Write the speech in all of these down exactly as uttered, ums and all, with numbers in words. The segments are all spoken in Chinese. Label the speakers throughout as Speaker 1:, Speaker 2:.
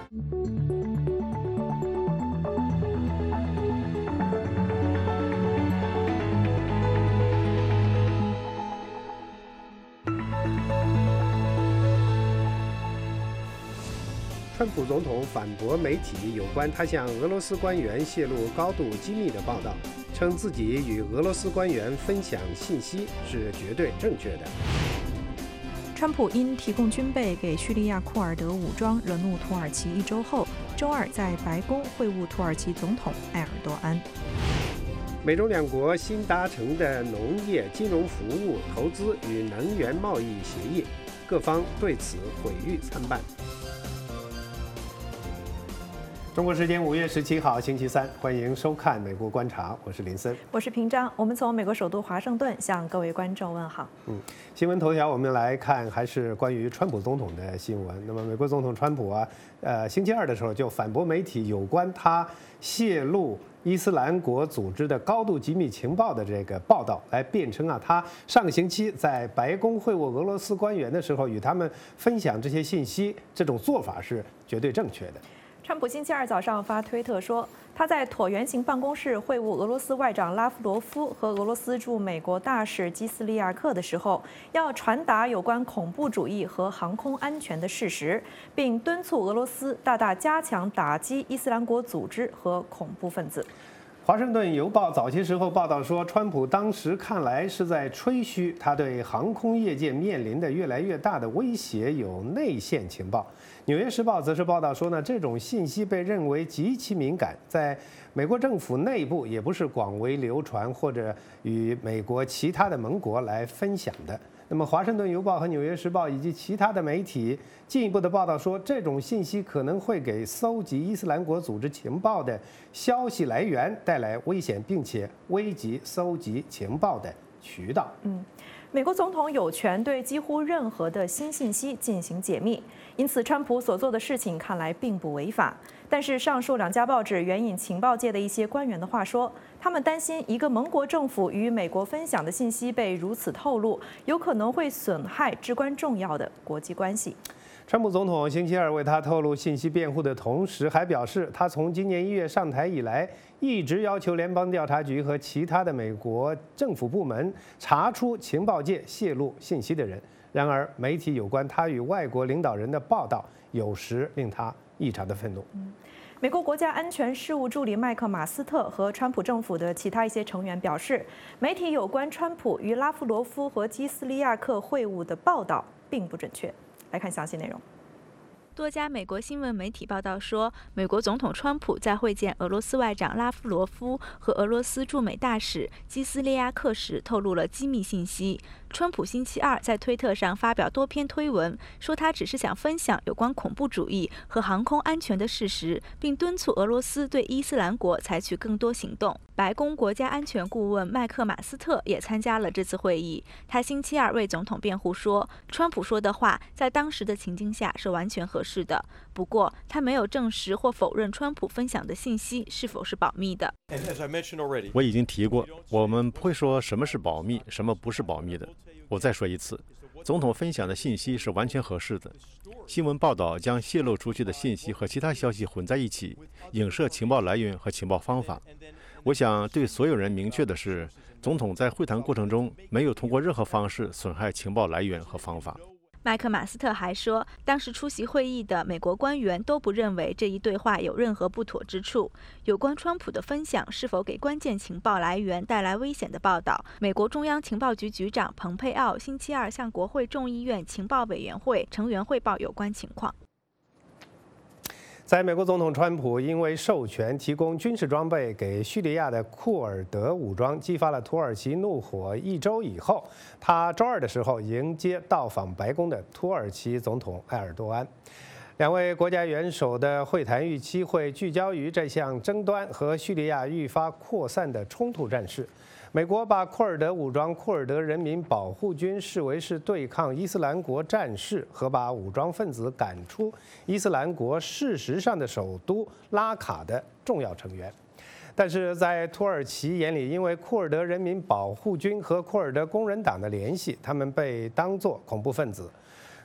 Speaker 1: 川普总统反驳媒体有关他向俄罗斯官员泄露高度机密的报道，称自己与俄罗斯官员分享信息是绝对正确的。
Speaker 2: 川普因提供军备给叙利亚库尔德武装惹怒土耳其一周后，周二在白宫会晤土耳其总统埃尔多安。
Speaker 1: 美中两国新达成的农业、金融服务、投资与能源贸易协议，各方对此毁誉参半。中国时间五月十七号星期三，欢迎收看《美国观察》，我是林森，
Speaker 2: 我是平章。我们从美国首都华盛顿向各位观众问好。
Speaker 1: 嗯，新闻头条我们来看，还是关于川普总统的新闻。那么，美国总统川普啊，呃，星期二的时候就反驳媒体有关他泄露伊斯兰国组织的高度机密情报的这个报道，来辩称啊，他上个星期在白宫会晤俄罗斯官员的时候，与他们分享这些信息，这种做法是绝对正确的。
Speaker 2: 川普星期二早上发推特说，他在椭圆形办公室会晤俄罗斯外长拉夫罗夫和俄罗斯驻美国大使基斯利亚克的时候，要传达有关恐怖主义和航空安全的事实，并敦促俄罗斯大大加强打击伊斯兰国组织和恐怖分子。
Speaker 1: 华盛顿邮报早些时候报道说，川普当时看来是在吹嘘他对航空业界面临的越来越大的威胁有内线情报。纽约时报则是报道说呢，这种信息被认为极其敏感，在美国政府内部也不是广为流传或者与美国其他的盟国来分享的。那么，《华盛顿邮报》和《纽约时报》以及其他的媒体进一步的报道说，这种信息可能会给搜集伊斯兰国组织情报的消息来源带来危险，并且危及搜集情报的渠道。
Speaker 2: 嗯，美国总统有权对几乎任何的新信息进行解密，因此川普所做的事情看来并不违法。但是上述两家报纸援引情报界的一些官员的话说，他们担心一个盟国政府与美国分享的信息被如此透露，有可能会损害至关重要的国际关系。
Speaker 1: 川普总统星期二为他透露信息辩护的同时，还表示他从今年一月上台以来，一直要求联邦调查局和其他的美国政府部门查出情报界泄露信息的人。然而，媒体有关他与外国领导人的报道，有时令他异常的愤怒。
Speaker 2: 美国国家安全事务助理麦克马斯特和川普政府的其他一些成员表示，媒体有关川普与拉夫罗夫和基斯利亚克会晤的报道并不准确。来看详细内容。
Speaker 3: 多家美国新闻媒体报道说，美国总统川普在会见俄罗斯外长拉夫罗夫和俄罗斯驻美大使基斯利亚克时透露了机密信息。川普星期二在推特上发表多篇推文，说他只是想分享有关恐怖主义和航空安全的事实，并敦促俄罗斯对伊斯兰国采取更多行动。白宫国家安全顾问麦克马斯特也参加了这次会议。他星期二为总统辩护说，川普说的话在当时的情境下是完全合适的。不过，他没有证实或否认川普分享的信息是否是保密的。
Speaker 4: 我已经提过，我们不会说什么是保密，什么不是保密的。我再说一次，总统分享的信息是完全合适的。新闻报道将泄露出去的信息和其他消息混在一起，影射情报来源和情报方法。我想对所有人明确的是，总统在会谈过程中没有通过任何方式损害情报来源和方法。
Speaker 3: 麦克马斯特还说，当时出席会议的美国官员都不认为这一对话有任何不妥之处。有关川普的分享是否给关键情报来源带来危险的报道，美国中央情报局局长蓬佩奥星期二向国会众议院情报委员会成员汇报有关情况。
Speaker 1: 在美国总统川普因为授权提供军事装备给叙利亚的库尔德武装，激发了土耳其怒火一周以后，他周二的时候迎接到访白宫的土耳其总统埃尔多安。两位国家元首的会谈预期会聚焦于这项争端和叙利亚愈发扩散的冲突战事。美国把库尔德武装库尔德人民保护军视为是对抗伊斯兰国战士和把武装分子赶出伊斯兰国事实上的首都拉卡的重要成员。但是在土耳其眼里，因为库尔德人民保护军和库尔德工人党的联系，他们被当作恐怖分子。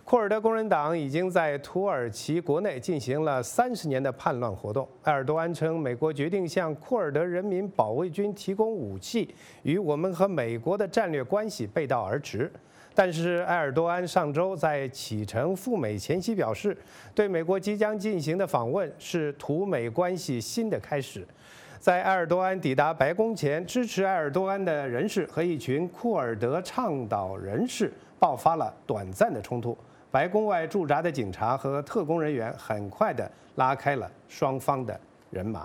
Speaker 1: 库尔德工人党已经在土耳其国内进行了三十年的叛乱活动。埃尔多安称，美国决定向库尔德人民保卫军提供武器，与我们和美国的战略关系背道而驰。但是，埃尔多安上周在启程赴美前夕表示，对美国即将进行的访问是土美关系新的开始。在埃尔多安抵达白宫前，支持埃尔多安的人士和一群库尔德倡导人士爆发了短暂的冲突。白宫外驻扎的警察和特工人员很快地拉开了双方的人马。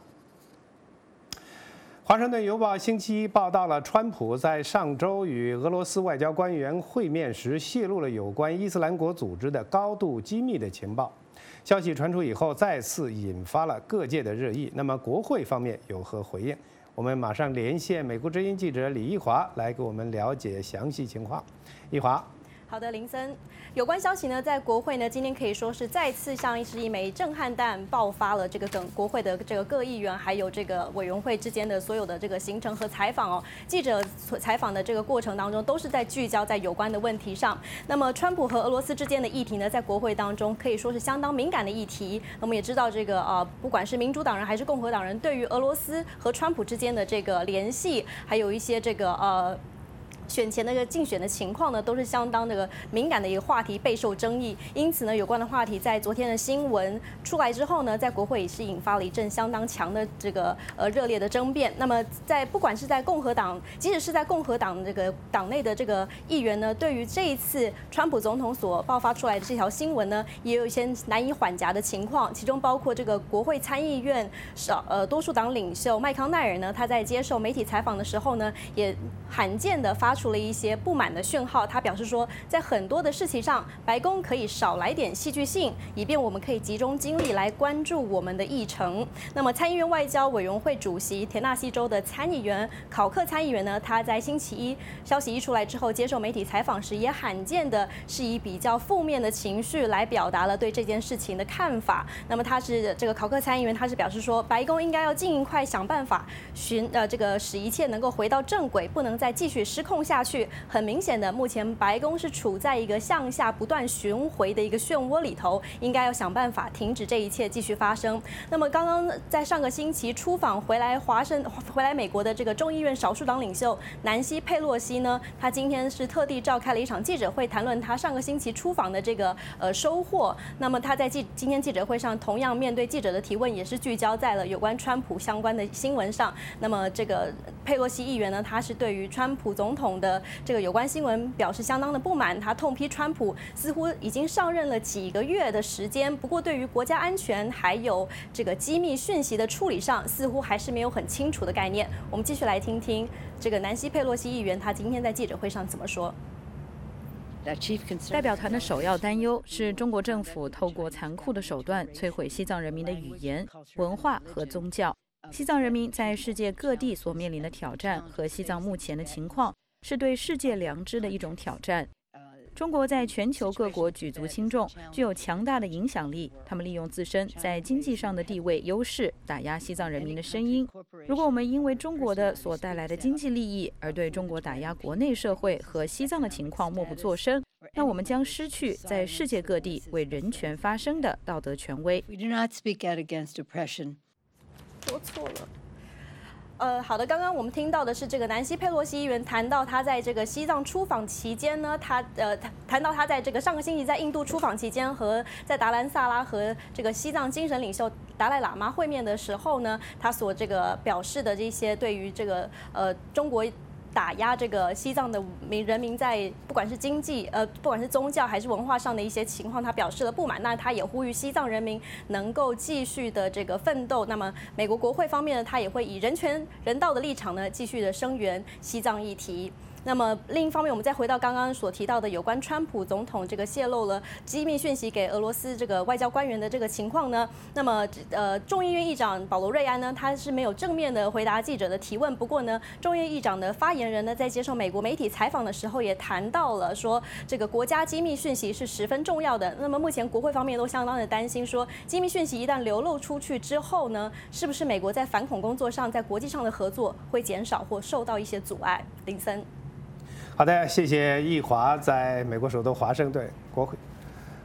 Speaker 1: 华盛顿邮报星期一报道了，川普在上周与俄罗斯外交官员会面时泄露了有关伊斯兰国组织的高度机密的情报。消息传出以后，再次引发了各界的热议。那么，国会方面有何回应？我们马上连线美国之音记者李一华来给我们了解详细情况。一华。
Speaker 5: 好的，林森，有关消息呢，在国会呢，今天可以说是再次像是一枚震撼弹爆发了。这个等国会的这个各议员还有这个委员会之间的所有的这个行程和采访哦，记者采访的这个过程当中，都是在聚焦在有关的问题上。那么，川普和俄罗斯之间的议题呢，在国会当中可以说是相当敏感的议题。我们也知道，这个呃，不管是民主党人还是共和党人，对于俄罗斯和川普之间的这个联系，还有一些这个呃。选前那个竞选的情况呢，都是相当这个敏感的一个话题，备受争议。因此呢，有关的话题在昨天的新闻出来之后呢，在国会也是引发了一阵相当强的这个呃热烈的争辩。那么，在不管是在共和党，即使是在共和党这个党内的这个议员呢，对于这一次川普总统所爆发出来的这条新闻呢，也有一些难以缓颊的情况。其中包括这个国会参议院少呃多数党领袖麦康奈尔呢，他在接受媒体采访的时候呢，也罕见的发出了一些不满的讯号。他表示说，在很多的事情上，白宫可以少来点戏剧性，以便我们可以集中精力来关注我们的议程。那么，参议院外交委员会主席田纳西州的参议员考克参议员呢，他在星期一消息一出来之后，接受媒体采访时，也罕见的是以比较负面的情绪来表达了对这件事情的看法。那么，他是这个考克参议员，他是表示说，白宫应该要尽快想办法寻呃这个使一切能够回到正轨，不能再继续失控下去。很明显的，目前白宫是处在一个向下不断巡回的一个漩涡里头，应该要想办法停止这一切继续发生。那么，刚刚在上个星期出访回来华盛回来美国的这个众议院少数党领袖南希佩洛西呢，他今天是特地召开了一场记者会，谈论他上个星期出访的这个呃收获。那么他在记今天记者会上，同样面对记者的提问，也是聚焦在了有关川普相关的新闻上。那么这个佩洛西议员呢，他是对于川普总统的这个有关新闻表示相当的不满，他痛批川普似乎已经上任了几个月的时间，不过对于国家安全还有这个机密讯息的处理上，似乎还是没有很清楚的概念。我们继续来听听这个南希佩洛西议员他今天在记者会上怎么说。
Speaker 6: 代表团的首要担忧是中国政府透过残酷的手段摧毁西藏人民的语言、文化和宗教。西藏人民在世界各地所面临的挑战和西藏目前的情况，是对世界良知的一种挑战。中国在全球各国举足轻重，具有强大的影响力。他们利用自身在经济上的地位优势，打压西藏人民的声音。如果我们因为中国的所带来的经济利益，而对中国打压国内社会和西藏的情况默不作声，那我们将失去在世界各地为人权发声的道德权威。
Speaker 5: 说错了。呃，好的，刚刚我们听到的是这个南希佩洛西议员谈到他在这个西藏出访期间呢，他呃谈到他在这个上个星期在印度出访期间和在达兰萨拉和这个西藏精神领袖达赖喇嘛会面的时候呢，他所这个表示的这些对于这个呃中国打压这个西藏的民人民在不管是经济呃不管是宗教还是文化上的一些情况，他表示了不满。那他也呼吁西藏人民能够继续的这个奋斗。那么美国国会方面呢，他也会以人权人道的立场呢，继续的声援西藏议题。那么另一方面，我们再回到刚刚所提到的有关川普总统这个泄露了机密讯息给俄罗斯这个外交官员的这个情况呢，那么呃众议院议长保罗瑞安呢，他是没有正面的回答记者的提问。不过呢，众议院议长的发言人呢，在接受美国媒体采访的时候也谈到了说，这个国家机密讯息是十分重要的。那么目前国会方面都相当的担心，说机密讯息一旦流露出去之后呢，是不是美国在反恐工作上，在国际上的合作会减少或受到一些阻碍？林森。
Speaker 1: 好的，谢谢易华在美国首都华盛顿国会。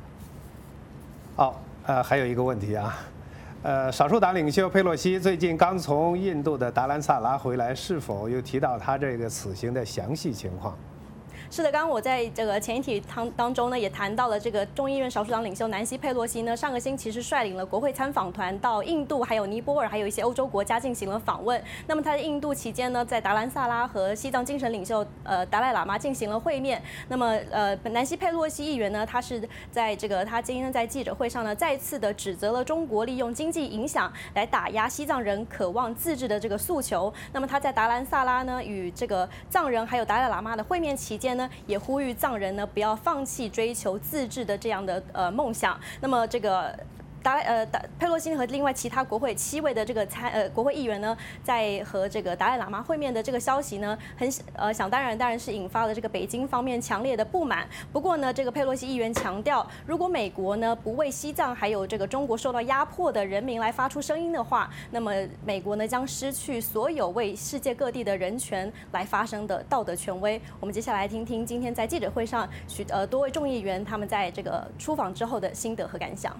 Speaker 1: 哦，呃，还有一个问题啊，呃，少数党领袖佩洛西最近刚从印度的达兰萨拉回来，是否又提到他这个此行的详细情况？
Speaker 5: 是的，刚刚我在这个前一题当当中呢，也谈到了这个众议院少数党领袖南希佩洛西呢，上个星期是率领了国会参访团到印度、还有尼泊尔，还有一些欧洲国家进行了访问。那么他在印度期间呢，在达兰萨拉和西藏精神领袖呃达赖喇嘛进行了会面。那么呃，南希佩洛西议员呢，他是在这个他今天在记者会上呢，再次的指责了中国利用经济影响来打压西藏人渴望自治的这个诉求。那么他在达兰萨拉呢，与这个藏人还有达赖喇嘛的会面期间呢，也呼吁藏人呢不要放弃追求自治的这样的呃梦想。那么这个。达呃达佩洛西和另外其他国会七位的这个参呃国会议员呢，在和这个达赖喇嘛会面的这个消息呢，很呃想当然当然是引发了这个北京方面强烈的不满。不过呢，这个佩洛西议员强调，如果美国呢不为西藏还有这个中国受到压迫的人民来发出声音的话，那么美国呢将失去所有为世界各地的人权来发声的道德权威。我们接下来听听今天在记者会上许呃多位众议员他们在这个出访之后的心得和感想。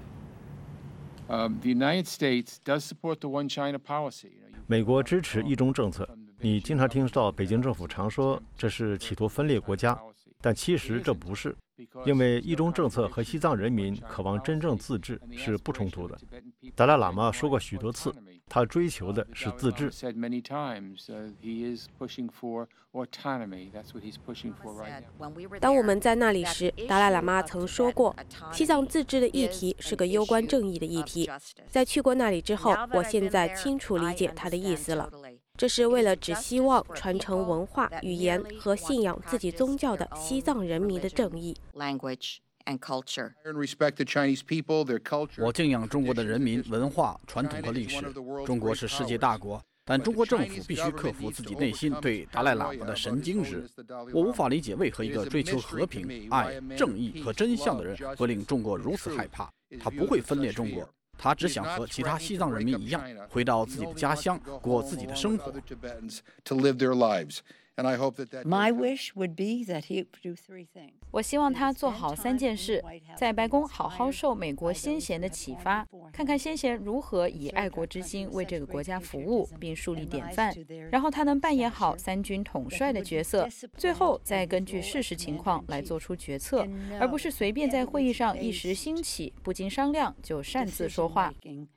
Speaker 4: 美国支持一中政策。你经常听到北京政府常说这是企图分裂国家，但其实这不是，因为一中政策和西藏人民渴望真正自治是不冲突的。达赖喇嘛说过许多次，他追求的是自治。
Speaker 7: 当我们在那里时，达赖喇嘛曾说过，西藏自治的议题是个攸关正义的议题。在去过那里之后，我现在清楚理解他的意思了。这是为了只希望传承文化、语言和信仰自己宗教的西藏人民的正义。
Speaker 8: 我敬仰中国的人民、文化、传统和历史。中国是世界大国，但中国政府必须克服自己内心对达赖喇嘛的神经质。我无法理解为何一个追求和平、爱、正义和真相的人会令中国如此害怕。他不会分裂中国。他只想和其他西藏人民一样，回到自己的家乡，过自己的生活。
Speaker 6: 我希望他做好三件事：在白宫好好受美国先贤的启发，看看先贤如何以爱国之心为这个国家服务，并树立典范；然后他能扮演好三军统帅的角色；最后再根据事实情况来做出决策，而不是随便在会议上一时兴起，不经商量就擅自说话。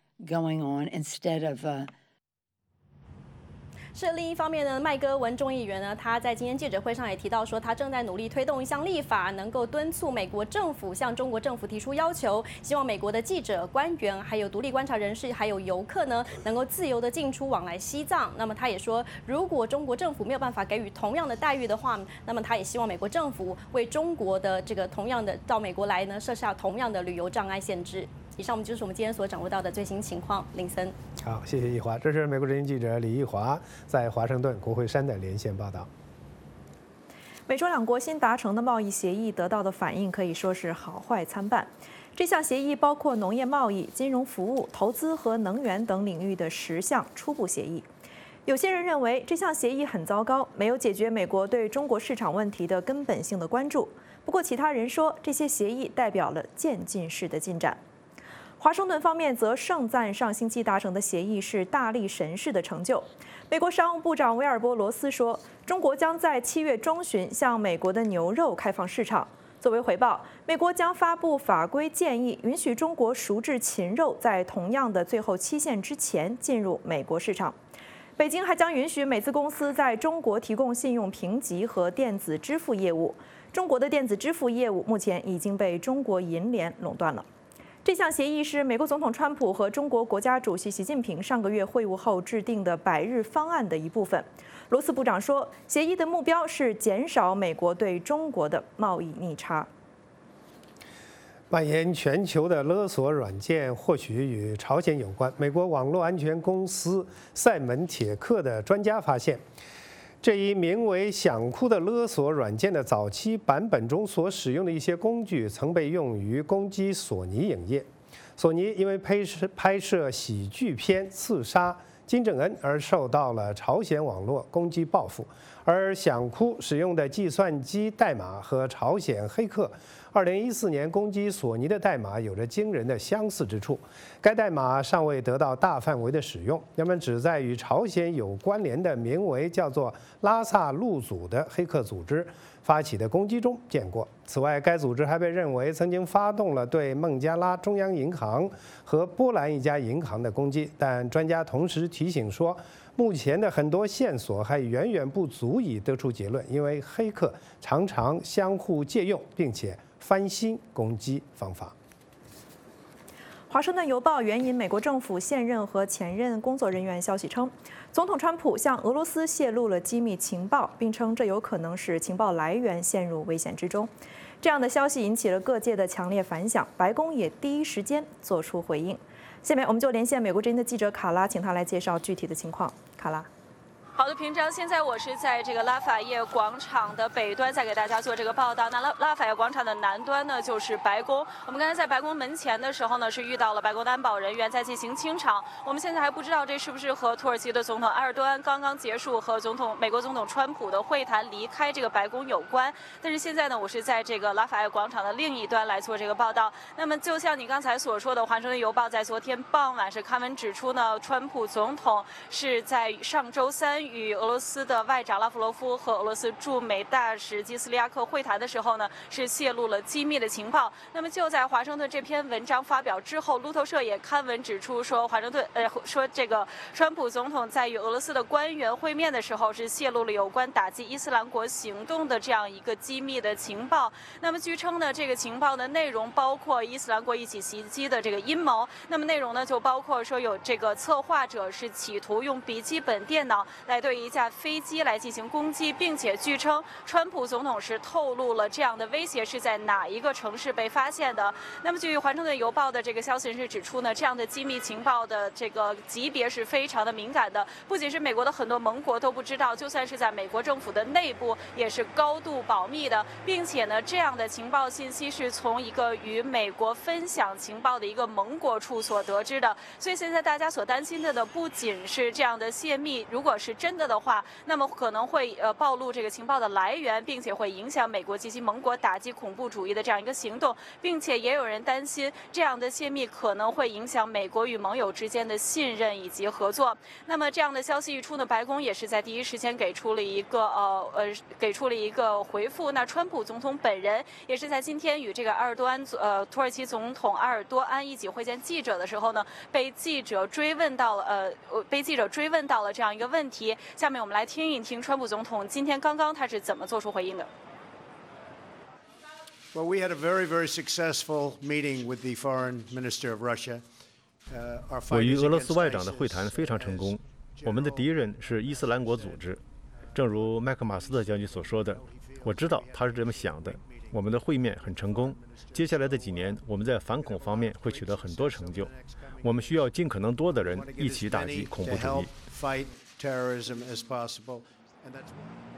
Speaker 5: 是另一方面呢，麦戈文众议员呢，他在今天记者会上也提到说，他正在努力推动一项立法，能够敦促美国政府向中国政府提出要求，希望美国的记者、官员、还有独立观察人士，还有游客呢，能够自由的进出往来西藏。那么他也说，如果中国政府没有办法给予同样的待遇的话，那么他也希望美国政府为中国的这个同样的到美国来呢，设下同样的旅游障碍限制。以上我们就是我们今天所掌握到的最新情况。林森，
Speaker 1: 好，谢谢易华。这是美国之音记者李易华在华盛顿国会山的连线报道。
Speaker 2: 美中两国新达成的贸易协议得到的反应可以说是好坏参半。这项协议包括农业贸易、金融服务、投资和能源等领域的十项初步协议。有些人认为这项协议很糟糕，没有解决美国对中国市场问题的根本性的关注。不过，其他人说这些协议代表了渐进式的进展。华盛顿方面则盛赞上星期达成的协议是大力神式的成就。美国商务部长维尔波罗斯说，中国将在七月中旬向美国的牛肉开放市场。作为回报，美国将发布法规建议，允许中国熟制禽肉在同样的最后期限之前进入美国市场。北京还将允许美资公司在中国提供信用评级和电子支付业务。中国的电子支付业务目前已经被中国银联垄断了。这项协议是美国总统川普和中国国家主席习近平上个月会晤后制定的百日方案的一部分。罗斯部长说，协议的目标是减少美国对中国的贸易逆差。
Speaker 1: 蔓延全球的勒索软件或许与朝鲜有关。美国网络安全公司赛门铁克的专家发现，这一名为“想哭”的勒索软件的早期版本中所使用的一些工具，曾被用于攻击索尼影业。索尼因为拍摄拍摄喜剧片《刺杀金正恩而受到了朝鲜网络攻击报复，而想哭使用的计算机代码和朝鲜黑客二零一四年攻击索尼的代码有着惊人的相似之处。该代码尚未得到大范围的使用，人们只在与朝鲜有关联的名为叫做拉萨路组的黑客组织发起的攻击中见过。此外，该组织还被认为曾经发动了对孟加拉中央银行和波兰一家银行的攻击，但专家同时提醒说，目前的很多线索还远远不足以得出结论，因为黑客常常相互借用，并且翻新攻击方法。
Speaker 2: 华盛顿邮报援引美国政府现任和前任工作人员消息称，总统川普向俄罗斯泄露了机密情报，并称这有可能使情报来源陷入危险之中。这样的消息引起了各界的强烈反响，白宫也第一时间做出回应。下面我们就连线美国之音的记者卡拉，请他来介绍具体的情况。卡拉。
Speaker 9: 好的，平章，现在我是在这个拉法叶广场的北端，在给大家做这个报道。那拉拉法叶广场的南端呢，就是白宫。我们刚才在白宫门前的时候呢，是遇到了白宫的安保人员在进行清场。我们现在还不知道这是不是和土耳其的总统埃尔多安刚刚结束和总统美国总统川普的会谈离开这个白宫有关。但是现在呢，我是在这个拉法叶广场的另一端来做这个报道。那么就像你刚才所说的，《华盛顿邮报》在昨天傍晚是刊文指出呢，川普总统是在上周三与俄罗斯的外长拉夫罗夫和俄罗斯驻美大使基斯利亚克会谈的时候呢，是泄露了机密的情报。那么就在华盛顿这篇文章发表之后，路透社也刊文指出说，华盛顿呃说这个川普总统在与俄罗斯的官员会面的时候，是泄露了有关打击伊斯兰国行动的这样一个机密的情报。那么据称呢，这个情报的内容包括伊斯兰国一起袭击的这个阴谋。那么内容呢，就包括说有这个策划者是企图用笔记本电脑来对一架飞机来进行攻击，并且据称川普总统是透露了这样的威胁是在哪一个城市被发现的。那么据华盛顿邮报的这个消息人士指出呢，这样的机密情报的这个级别是非常的敏感的，不仅是美国的很多盟国都不知道，就算是在美国政府的内部也是高度保密的，并且呢，这样的情报信息是从一个与美国分享情报的一个盟国处所得知的。所以现在大家所担心的呢，不仅是这样的泄密，如果是真的的话，那么可能会呃暴露这个情报的来源，并且会影响美国及其盟国打击恐怖主义的这样一个行动，并且也有人担心这样的泄密可能会影响美国与盟友之间的信任以及合作。那么这样的消息一出呢，白宫也是在第一时间给出了一个呃呃给出了一个回复。那川普总统本人也是在今天与这个埃尔多安呃土耳其总统埃尔多安一起会见记者的时候呢，被记者追问到了呃被记者追问到了这样一个问题。下面我们来听一听川普总统今天刚刚他是怎么做出回应的。
Speaker 10: Well, we had a very, very successful meeting with the foreign minister of Russia.
Speaker 4: 我与俄罗斯外长的会谈非常成功。我们的敌人是伊斯兰国组织，正如麦克马斯特将军所说的，我知道他是这么想的。我们的会面很成功。接下来的几年，我们在反恐方面会取得很多成就。我们需要尽可能多的人一起打击恐怖主义。
Speaker 10: terrorism as possible, and that's.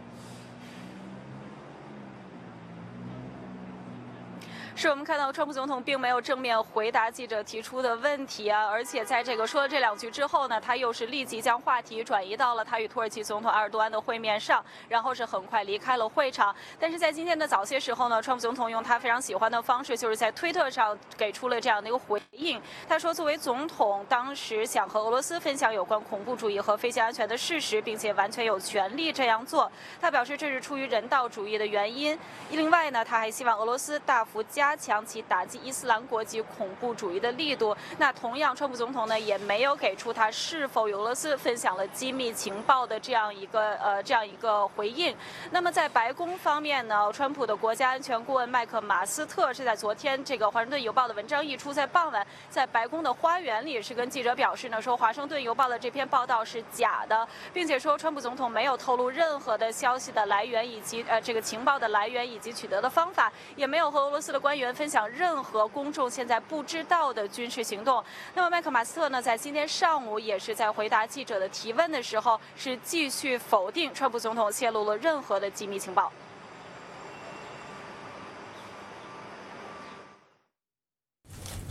Speaker 9: 是我们看到川普总统并没有正面回答记者提出的问题啊，而且在这个说了这两句之后呢，他又是立即将话题转移到了他与土耳其总统埃尔多安的会面上，然后是很快离开了会场。但是在今天的早些时候呢，川普总统用他非常喜欢的方式，就是在推特上给出了这样的一个回应。他说，作为总统，当时想和俄罗斯分享有关恐怖主义和飞行安全的事实，并且完全有权利这样做。他表示这是出于人道主义的原因。另外呢，他还希望俄罗斯大幅加加强其打击伊斯兰国及恐怖主义的力度。那同样，川普总统呢也没有给出他是否与俄罗斯分享了机密情报的这样一个呃这样一个回应。那么在白宫方面呢，川普的国家安全顾问麦克马斯特是在昨天这个《华盛顿邮报》的文章一出，在傍晚在白宫的花园里是跟记者表示呢，说《华盛顿邮报》的这篇报道是假的，并且说川普总统没有透露任何的消息的来源以及呃这个情报的来源以及取得的方法，也没有和俄罗斯的官员分享任何公众现在不知道的军事行动。那么麦克马斯特呢，在今天上午也是在回答记者的提问的时候，是继续否定川普总统泄露了任何的机密情报。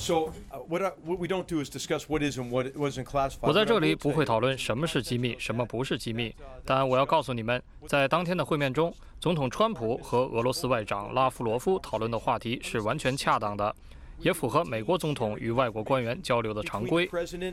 Speaker 11: 我在这里不会讨论什么是机密，什么不是机密，但我要告诉你们，在当天的会面中，总统川普和俄罗斯外长拉夫罗夫讨论的话题是完全恰当的，也符合美国总统与外国官员交流的常规。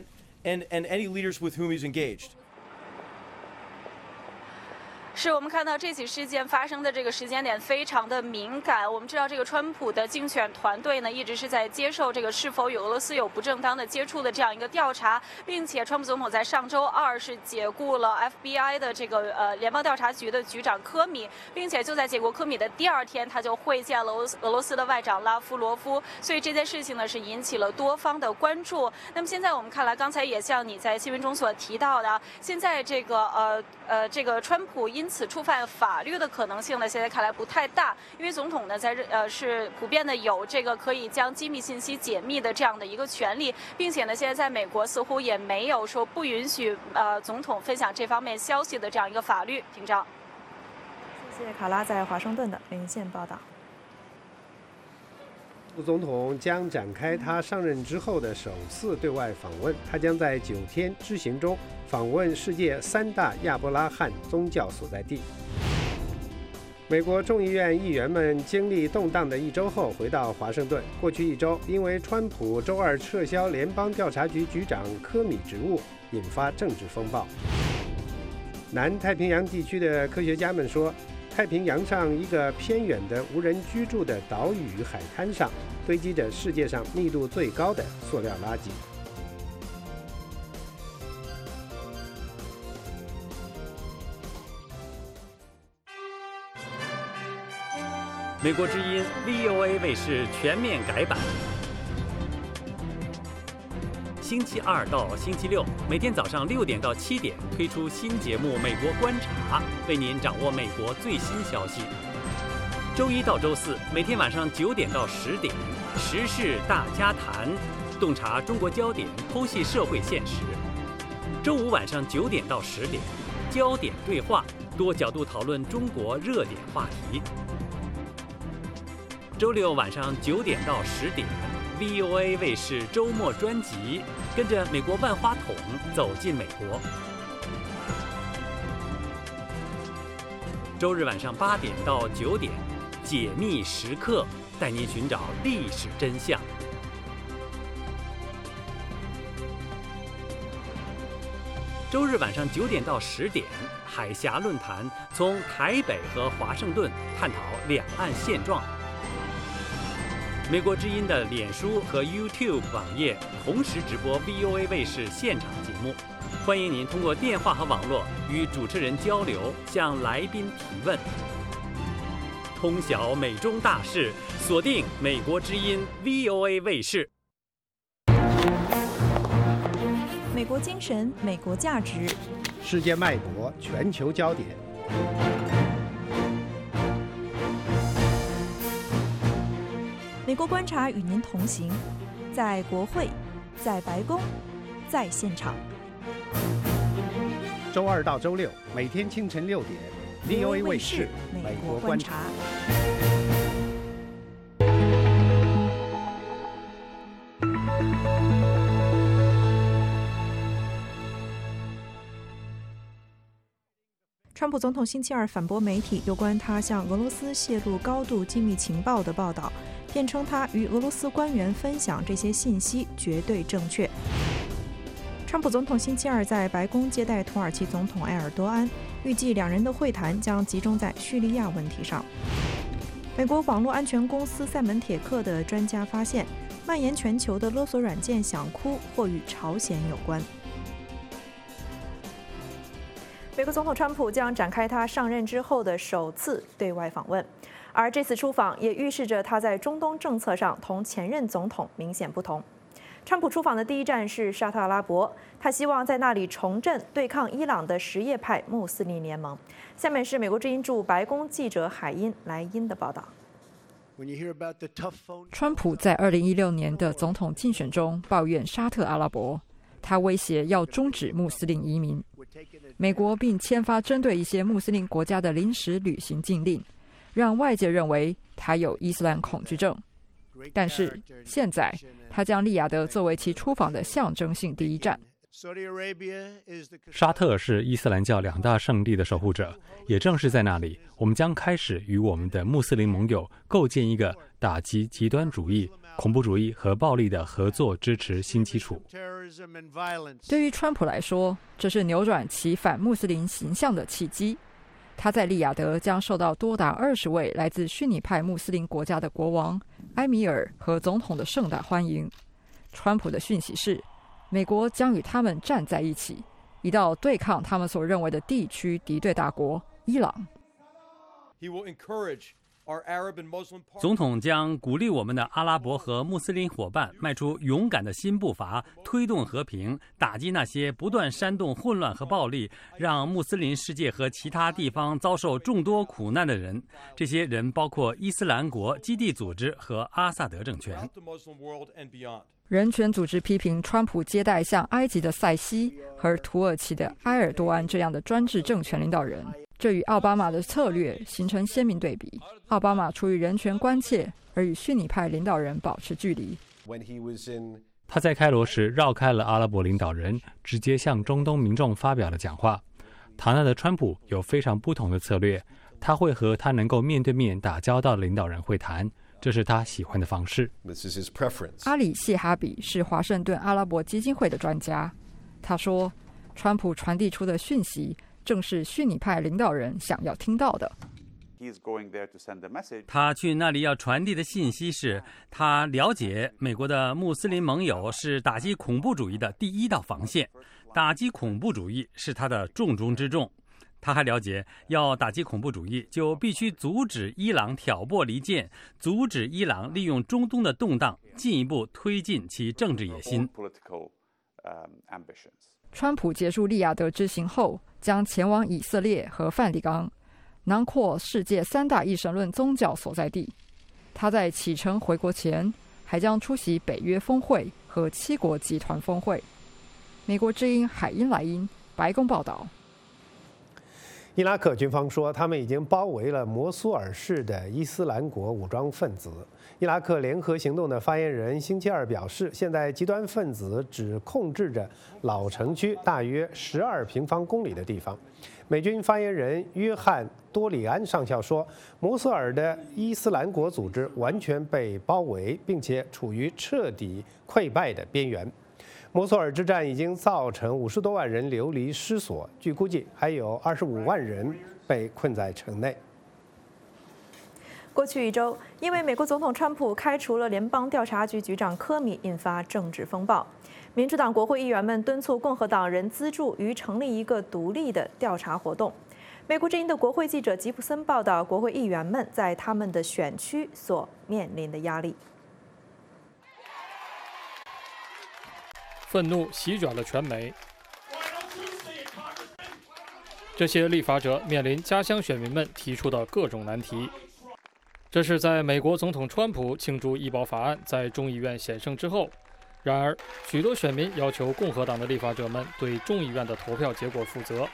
Speaker 9: 是我们看到这起事件发生的这个时间点非常的敏感。我们知道，这个川普的竞选团队呢，一直是在接受这个是否与俄罗斯有不正当的接触的这样一个调查，并且川普总统在上周二是解雇了 F B I 的这个呃联邦调查局的局长科米，并且就在解雇科米的第二天，他就会见了俄罗斯的外长拉夫罗夫。所以这件事情呢，是引起了多方的关注。那么现在我们看来，刚才也像你在新闻中所提到的，现在这个呃呃这个川普因此触犯法律的可能性呢，现在看来不太大，因为总统呢在呃是普遍的有这个可以将机密信息解密的这样的一个权利，并且呢现在在美国似乎也没有说不允许呃总统分享这方面消息的这样一个法律屏障。
Speaker 2: 谢谢卡拉在华盛顿的连线报道。
Speaker 1: 副总统将展开他上任之后的首次对外访问，他将在九天之行中访问世界三大亚伯拉罕宗教所在地。美国众议院议员们经历动荡的一周后回到华盛顿。过去一周，因为川普周二撤销联邦调查局局长科米职务，引发政治风暴。南太平洋地区的科学家们说，太平洋上一个偏远的无人居住的岛屿与海滩上，堆积着世界上密度最高的塑料垃圾。
Speaker 12: 美国之音 V O A 卫视全面改版，星期二到星期六每天早上六点到七点推出新节目《美国观察》，为您掌握美国最新消息。周一到周四每天晚上九点到十点，时事大家谈，洞察中国焦点，剖析社会现实。周五晚上九点到十点，焦点对话，多角度讨论中国热点话题。周六晚上九点到十点 ，V O A 卫视周末专辑，跟着美国万花筒走进美国。周日晚上八点到九点，解密时刻，带您寻找历史真相。周日晚上九点到十点，海峡论坛从台北和华盛顿探讨两岸现状。美国之音的脸书和 YouTube 网页同时直播 V O A 卫视现场节目，欢迎您通过电话和网络与主持人交流，向来宾提问。通晓美中大事，锁定美国之音 V O A 卫视。
Speaker 2: 美国精神，美国价值，
Speaker 1: 世界脉搏，全球焦点。
Speaker 2: 美国观察与您同行，在国会，在白宫，在现场。
Speaker 1: 周二到周六，每天清晨六点 ，V O A 卫视《美国观察》。
Speaker 2: 川普总统星期二反驳媒体有关他向俄罗斯泄露高度机密情报的报道，辩称他与俄罗斯官员分享这些信息绝对正确。川普总统星期二在白宫接待土耳其总统埃尔多安，预计两人的会谈将集中在叙利亚问题上。美国网络安全公司塞门铁克的专家发现，蔓延全球的勒索软件想哭或与朝鲜有关。美国总统川普将展开他上任之后的首次对外访问，而这次出访也预示着他在中东政策上同前任总统明显不同。川普出访的第一站是沙特阿拉伯，他希望在那里重振对抗伊朗的什叶派穆斯林联盟。下面是美国之音驻白宫记者海因莱因的报道。
Speaker 13: 川普在二零一六年的总统竞选中抱怨沙特阿拉伯，他威胁要终止穆斯林移民。美国并签发针对一些穆斯林国家的临时旅行禁令，让外界认为他有伊斯兰恐惧症。 但是现在他将利雅得作为其出访的象征性第一站。
Speaker 14: 沙特是伊斯兰教两大圣地的守护者，也正是在那里，我们将开始与我们的穆斯林盟友构建一个打击极端主义、恐怖主义和暴力的合作支持新基础。
Speaker 13: 对于川普来说，这是扭转其反穆斯林形象的契机。他在利雅得将受到多达二十位来自逊尼派穆斯林国家的国王、埃米尔和总统的盛大欢迎。川普的讯息是，美国将与他们站在一起，一道对抗他们所认为的地区敌对大国伊朗。
Speaker 12: 总统将鼓励我们的阿拉伯和穆斯林伙伴迈出勇敢的新步伐，推动和平，打击那些不断煽动混乱和暴力，让穆斯林世界和其他地方遭受众多苦难的人。这些人包括伊斯兰国基地组织和阿萨德政权。
Speaker 13: 人权组织批评川普接待像埃及的塞西和土耳其的埃尔多安这样的专制政权领导人，这与奥巴马的策略形成鲜明对比。奥巴马出于人权关切而与逊尼派领导人保持距离。
Speaker 14: 他在开罗时绕开了阿拉伯领导人，直接向中东民众发表了讲话。塔纳的川普有非常不同的策略，他会和他能够面对面打交道的领导人会谈，这是他喜欢的方式。
Speaker 13: 阿里谢哈比是华盛顿阿拉伯基金会的专家，他说，川普传递出的讯息正是逊尼派领导人想要听到的。
Speaker 12: 他去那里要传递的信息是，他了解美国的穆斯林盟友是打击恐怖主义的第一道防线，打击恐怖主义是他的重中之重。他还了解，要打击恐怖主义，就必须阻止伊朗挑拨离间，阻止伊朗利用中东的动荡，进一步推进其政治野心。
Speaker 13: 川普结束利雅得之行后，将前往以色列和梵蒂冈，囊括世界三大一神论宗教所在地。他在启程回国前，还将出席北约峰会和七国集团峰会。美国之音海因莱因白宫报道。
Speaker 1: 伊拉克军方说，他们已经包围了摩苏尔市的伊斯兰国武装分子。伊拉克联合行动的发言人星期二表示，现在极端分子只控制着老城区大约十二平方公里的地方。美军发言人约翰·多里安上校说，摩苏尔的伊斯兰国组织完全被包围，并且处于彻底溃败的边缘。摩苏尔之战已经造成五十多万人流离失所，据估计还有二十五万人被困在城内。
Speaker 2: 过去一周，因为美国总统川普开除了联邦调查局局长科米，引发政治风暴。民主党国会议员们敦促共和党人资助于成立一个独立的调查活动。美国之音的国会记者吉普森报道，国会议员们在他们的选区所面临的压力。
Speaker 11: 愤怒席卷了全美。这些立法者面临家乡选民们提出的各种难题。这是在美国总统川普庆祝医保法案在众议院险胜之后。然而，许多选民要求共和党的立法者们对众议院的投票结果负责。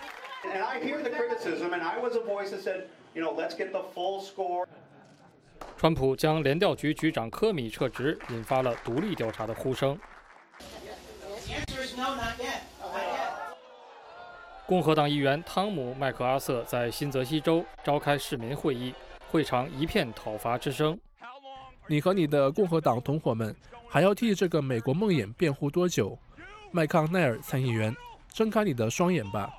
Speaker 11: 川普将联调局局长科米撤职，引发了独立调查的呼声。共和党议员汤姆·麦克阿瑟在新泽西州召开市民会议，会场一片讨伐之声。
Speaker 15: 你和你的共和党同伙们还要替这个美国梦魇辩护多久？麦康奈尔参议员，睁开你的双眼吧！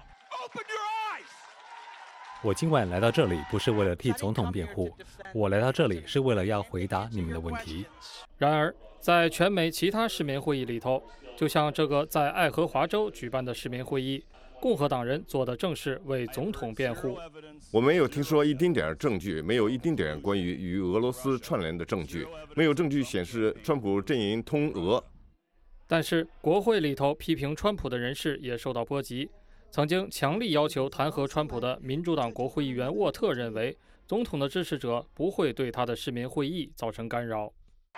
Speaker 14: 我今晚来到这里不是为了替总统辩护，我来到这里是为了要回答你们的问题。
Speaker 11: 然而，在全美其他市民会议里头，就像这个在爱荷华州举办的市民会议，共和党人做的正是为总统辩护。
Speaker 16: 我没有听说一丁点证据，没有一丁点关于与俄罗斯串联的证据，没有证据显示川普阵营通俄。
Speaker 11: 但是国会里头批评川普的人士也受到波及。曾经强力要求弹劾川普的民主党国会议员沃特认为，总统的支持者不会对他的市民会议造成干扰。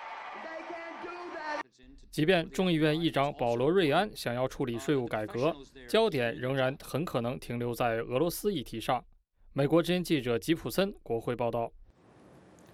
Speaker 11: 即便众议院议长保罗·瑞安想要处理税务改革，焦点仍然很可能停留在俄罗斯议题上。美国之音记者吉普森国会报道。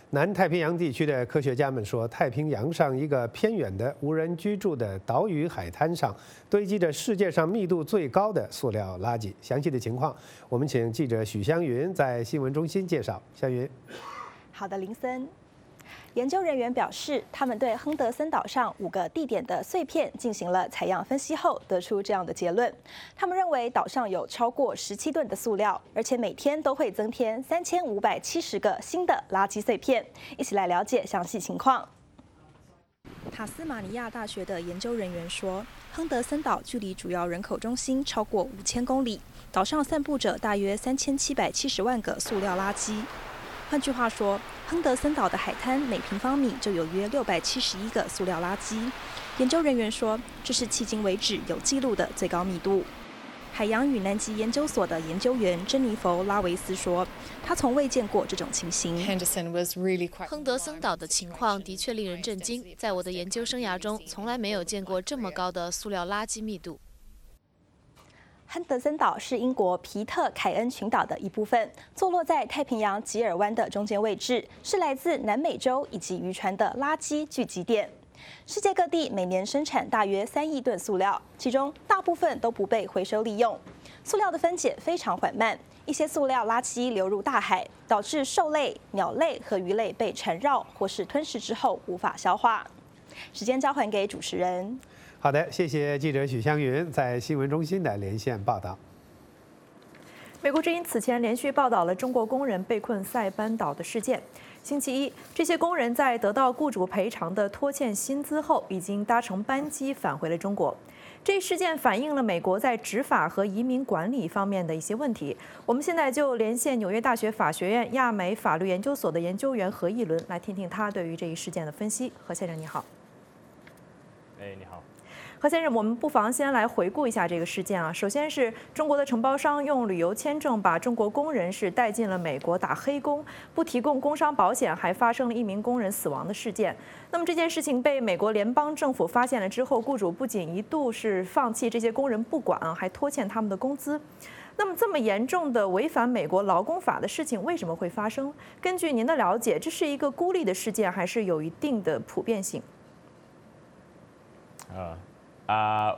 Speaker 1: 南太平洋地区的科学家们说，太平洋上一个偏远的无人居住的岛屿海滩上，堆积着世界上密度最高的塑料垃圾。详细的情况，我们请记者许湘云在新闻中心介绍。湘云，
Speaker 17: 好的，林森。研究人员表示，他们对亨德森岛上五个地点的碎片进行了采样分析后，得出这样的结论。他们认为岛上有超过十七吨的塑料，而且每天都会增添三千五百七十个新的垃圾碎片。一起来了解详细情况。塔斯马尼亚大学的研究人员说，亨德森岛距离主要人口中心超过五千公里，岛上散布着大约三千七百七十万个塑料垃圾。换句话说，亨德森岛的海滩每平方米就有约六百七十一个塑料垃圾。研究人员说，这是迄今为止有记录的最高密度。海洋与南极研究所的研究员珍妮佛·拉维斯说，他从未见过这种情形。
Speaker 18: 亨德森岛的情况的确令人震惊，在我的研究生涯中，从来没有见过这么高的塑料垃圾密度。
Speaker 17: 亨德森岛是英国皮特凯恩群岛的一部分，坐落在太平洋吉尔湾的中间位置，是来自南美洲以及渔船的垃圾聚集点。世界各地每年生产大约三亿吨塑料，其中大部分都不被回收利用。塑料的分解非常缓慢，一些塑料垃圾流入大海，导致兽类、鸟类和鱼类被缠绕或是吞噬之后无法消化。时间交还给主持人。
Speaker 1: 好的，谢谢记者许湘云在新闻中心的连线报道。
Speaker 2: 美国之音此前连续报道了中国工人被困塞班岛的事件。星期一，这些工人在得到雇主赔偿的拖欠薪资后，已经搭乘班机返回了中国。这一事件反映了美国在执法和移民管理方面的一些问题。我们现在就连线纽约大学法学院亚美法律研究所的研究员何义伦，来听听他对于这一事件的分析。何先生，你好。
Speaker 19: 哎，你好。
Speaker 2: 何先生，我们不妨先来回顾一下这个事件啊。首先是中国的承包商用旅游签证把中国工人是带进了美国打黑工，不提供工伤保险，还发生了一名工人死亡的事件。那么这件事情被美国联邦政府发现了之后，雇主不仅一度是放弃这些工人不管啊，还拖欠他们的工资。那么这么严重的违反美国劳工法的事情为什么会发生？根据您的了解，这是一个孤立的事件，还是有一定的普遍性？
Speaker 19: 啊。啊、uh, ，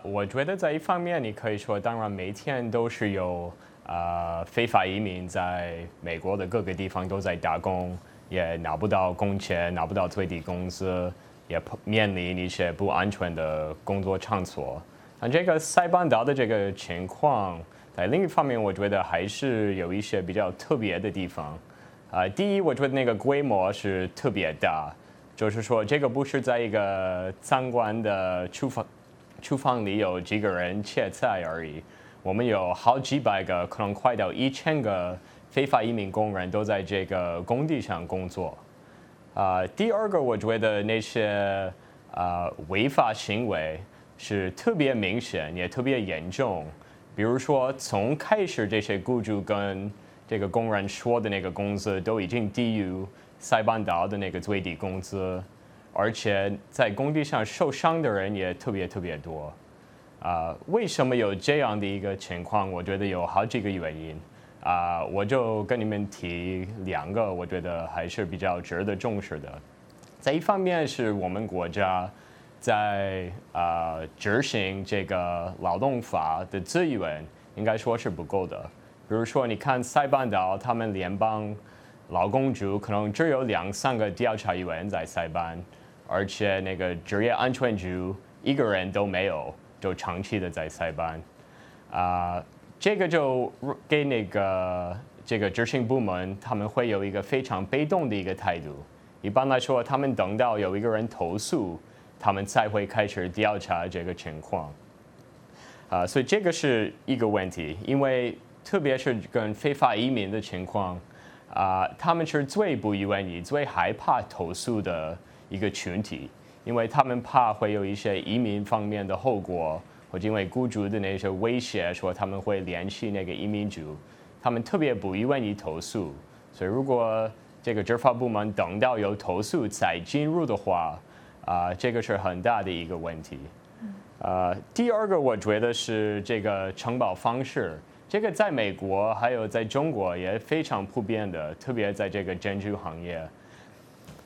Speaker 19: 我觉得在一方面，你可以说，当然每天都是有啊、uh, 非法移民在美国的各个地方都在打工，也拿不到工钱，拿不到最低工资，也面临一些不安全的工作场所。但这个塞班岛的这个情况，在另一方面，我觉得还是有一些比较特别的地方。啊、uh, ，第一，我觉得那个规模是特别大，就是说这个不是在一个餐馆的厨房。厨房里有几个人切菜而已，我们有好几百个，可能快到一千个非法移民工人都在这个工地上工作。啊、呃，第二个，我觉得那些啊、呃、违法行为是特别明显，也特别严重。比如说，从开始这些雇主跟这个工人说的那个工资都已经低于塞班岛的那个最低工资。而且在工地上受伤的人也特别特别多，啊、呃，为什么有这样的一个情况？我觉得有好几个原因，啊、呃，我就跟你们提两个，我觉得还是比较值得重视的。在一方面是我们国家在啊、呃、执行这个劳动法的资源，应该说是不够的。比如说，你看塞班岛，他们联邦劳工局可能只有两三个调查员在塞班。而且那个职业安全局一个人都没有，就长期的在塞班，啊、呃，这个就给那个这个执行部门他们会有一个非常被动的一个态度。一般来说，他们等到有一个人投诉，他们才会开始调查这个情况。啊、呃，所以这个是一个问题，因为特别是跟非法移民的情况，啊、呃，他们是最不愿意、最害怕投诉的一个群体，因为他们怕会有一些移民方面的后果，或者因为雇主的那些威胁，说他们会联系那个移民局，他们特别不愿意投诉。所以如果这个执法部门等到有投诉再进入的话，啊、呃，这个是很大的一个问题。呃，第二个我觉得是这个承保方式，这个在美国还有在中国也非常普遍的，特别在这个建筑行业。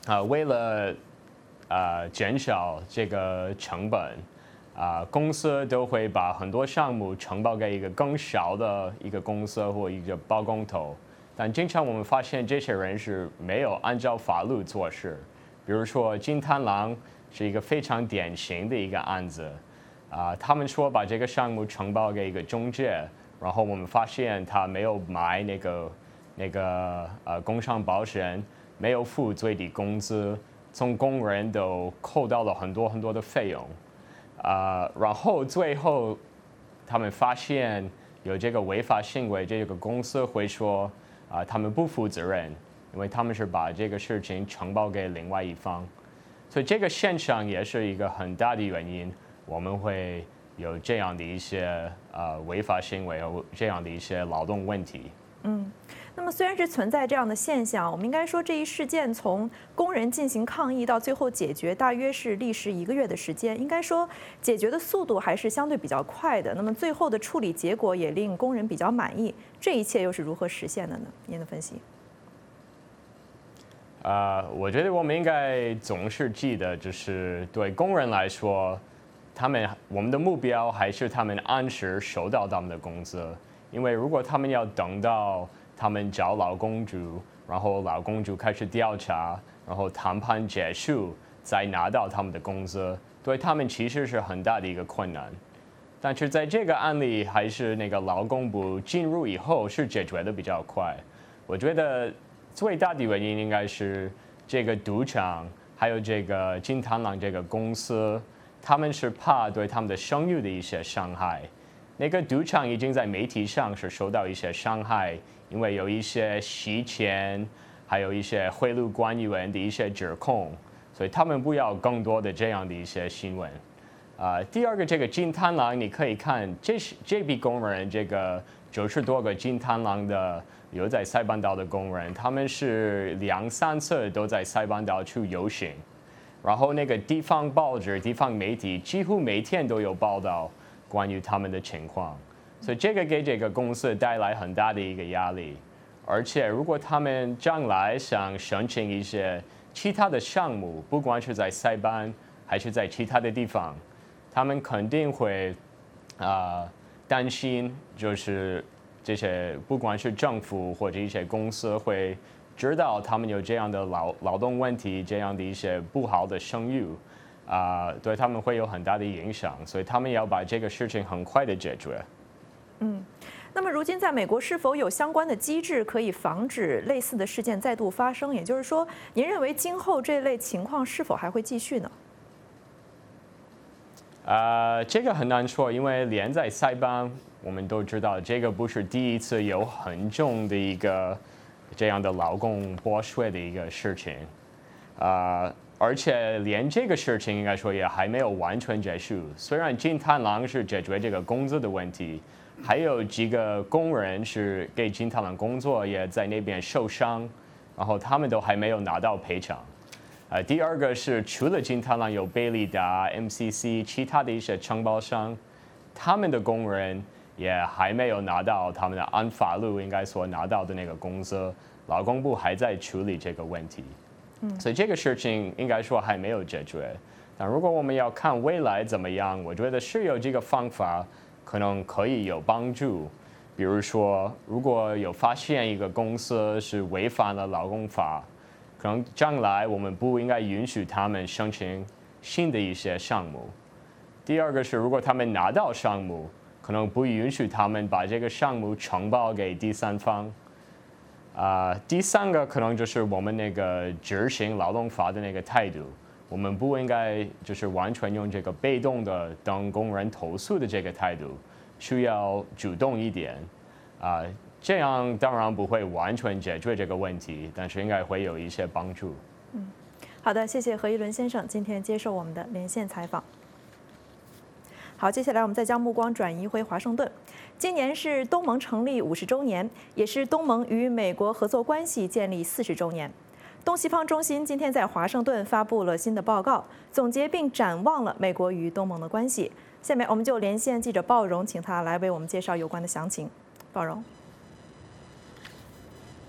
Speaker 19: 啊、呃，为了啊减少这个成本，啊、呃，公司都会把很多项目承包给一个更小的一个公司或一个包工头。但经常我们发现这些人是没有按照法律做事。比如说金贪狼是一个非常典型的一个案子，啊、呃，他们说把这个项目承包给一个中介，然后我们发现他没有买那个那个呃工伤保险，没有付最低工资，从工人都扣到了很多很多的费用，啊、呃，然后最后他们发现有这个违法行为，这个公司会说。啊，他们不负责任，因为他们是把这个事情承包给另外一方，所以这个现象也是一个很大的原因，我们会有这样的一些呃违法行为和这样的一些劳动问题。
Speaker 2: 嗯，那么虽然是存在这样的现象，我们应该说这一事件从工人进行抗议到最后解决，大约是历时一个月的时间，应该说解决的速度还是相对比较快的。那么最后的处理结果也令工人比较满意，这一切又是如何实现的呢？您的分析？
Speaker 19: 啊、呃，我觉得我们应该总是记得，就是对工人来说，他们我们的目标还是他们按时收到他们的工资。因为如果他们要等到他们找劳工局，然后劳工局开始调查，然后谈判结束再拿到他们的工资，对他们其实是很大的一个困难。但是在这个案例，还是那个劳工部进入以后是解决的比较快。我觉得最大的原因应该是这个赌场还有这个金贪狼这个公司，他们是怕对他们的声誉的一些伤害。那个赌场已经在媒体上是受到一些伤害，因为有一些洗钱，还有一些贿赂官员的一些指控，所以他们不要更多的这样的一些新闻。啊、呃，第二个这个金贪狼，你可以看这是这批工人，这个九十多个金贪狼的留在塞班岛的工人，他们是两三次都在塞班岛去游行，然后那个地方报纸、地方媒体几乎每天都有报道。关于他们的情况，所以这个给这个公司带来很大的一个压力。而且，如果他们将来想申请一些其他的项目，不管是在塞班还是在其他的地方，他们肯定会啊、呃、担心，就是这些不管是政府或者一些公司会知道他们有这样的劳劳动问题，这样的一些不好的声誉。啊、呃，对他们会有很大的影响，所以他们要把这个事情很快的解决。
Speaker 2: 嗯，那么如今在美国是否有相关的机制可以防止类似的事件再度发生？也就是说，您认为今后这类情况是否还会继续呢？
Speaker 19: 呃，这个很难说，因为连在塞班，我们都知道这个不是第一次有很重的一个这样的劳工剥削的一个事情，啊、呃。而且连这个事情应该说也还没有完全结束。虽然金贪狼是解决这个工资的问题，还有几个工人是给金贪狼工作，也在那边受伤，然后他们都还没有拿到赔偿。呃，第二个是除了金贪狼有贝利达、M C C 其他的一些承包商，他们的工人也还没有拿到他们的按法律应该所拿到的那个工资，劳工部还在处理这个问题。所以这个事情应该说还没有解决，但如果我们要看未来怎么样，我觉得是有这个方法可能可以有帮助。比如说，如果有发现一个公司是违反了劳工法，可能将来我们不应该允许他们申请新的一些项目。第二个是，如果他们拿到项目，可能不允许他们把这个项目承包给第三方。啊、呃，第三个可能就是我们那个执行劳动法的那个态度，我们不应该就是完全用这个被动的等工人投诉的这个态度，需要主动一点，啊、呃，这样当然不会完全解决这个问题，但是应该会有一些帮助。
Speaker 2: 嗯，好的，谢谢何一伦先生今天接受我们的连线采访。好，接下来我们再将目光转移回华盛顿。今年是东盟成立五十周年，也是东盟与美国合作关系建立四十周年。东西方中心今天在华盛顿发布了新的报告，总结并展望了美国与东盟的关系。下面我们就连线记者鲍荣，请他来为我们介绍有关的详情。鲍荣。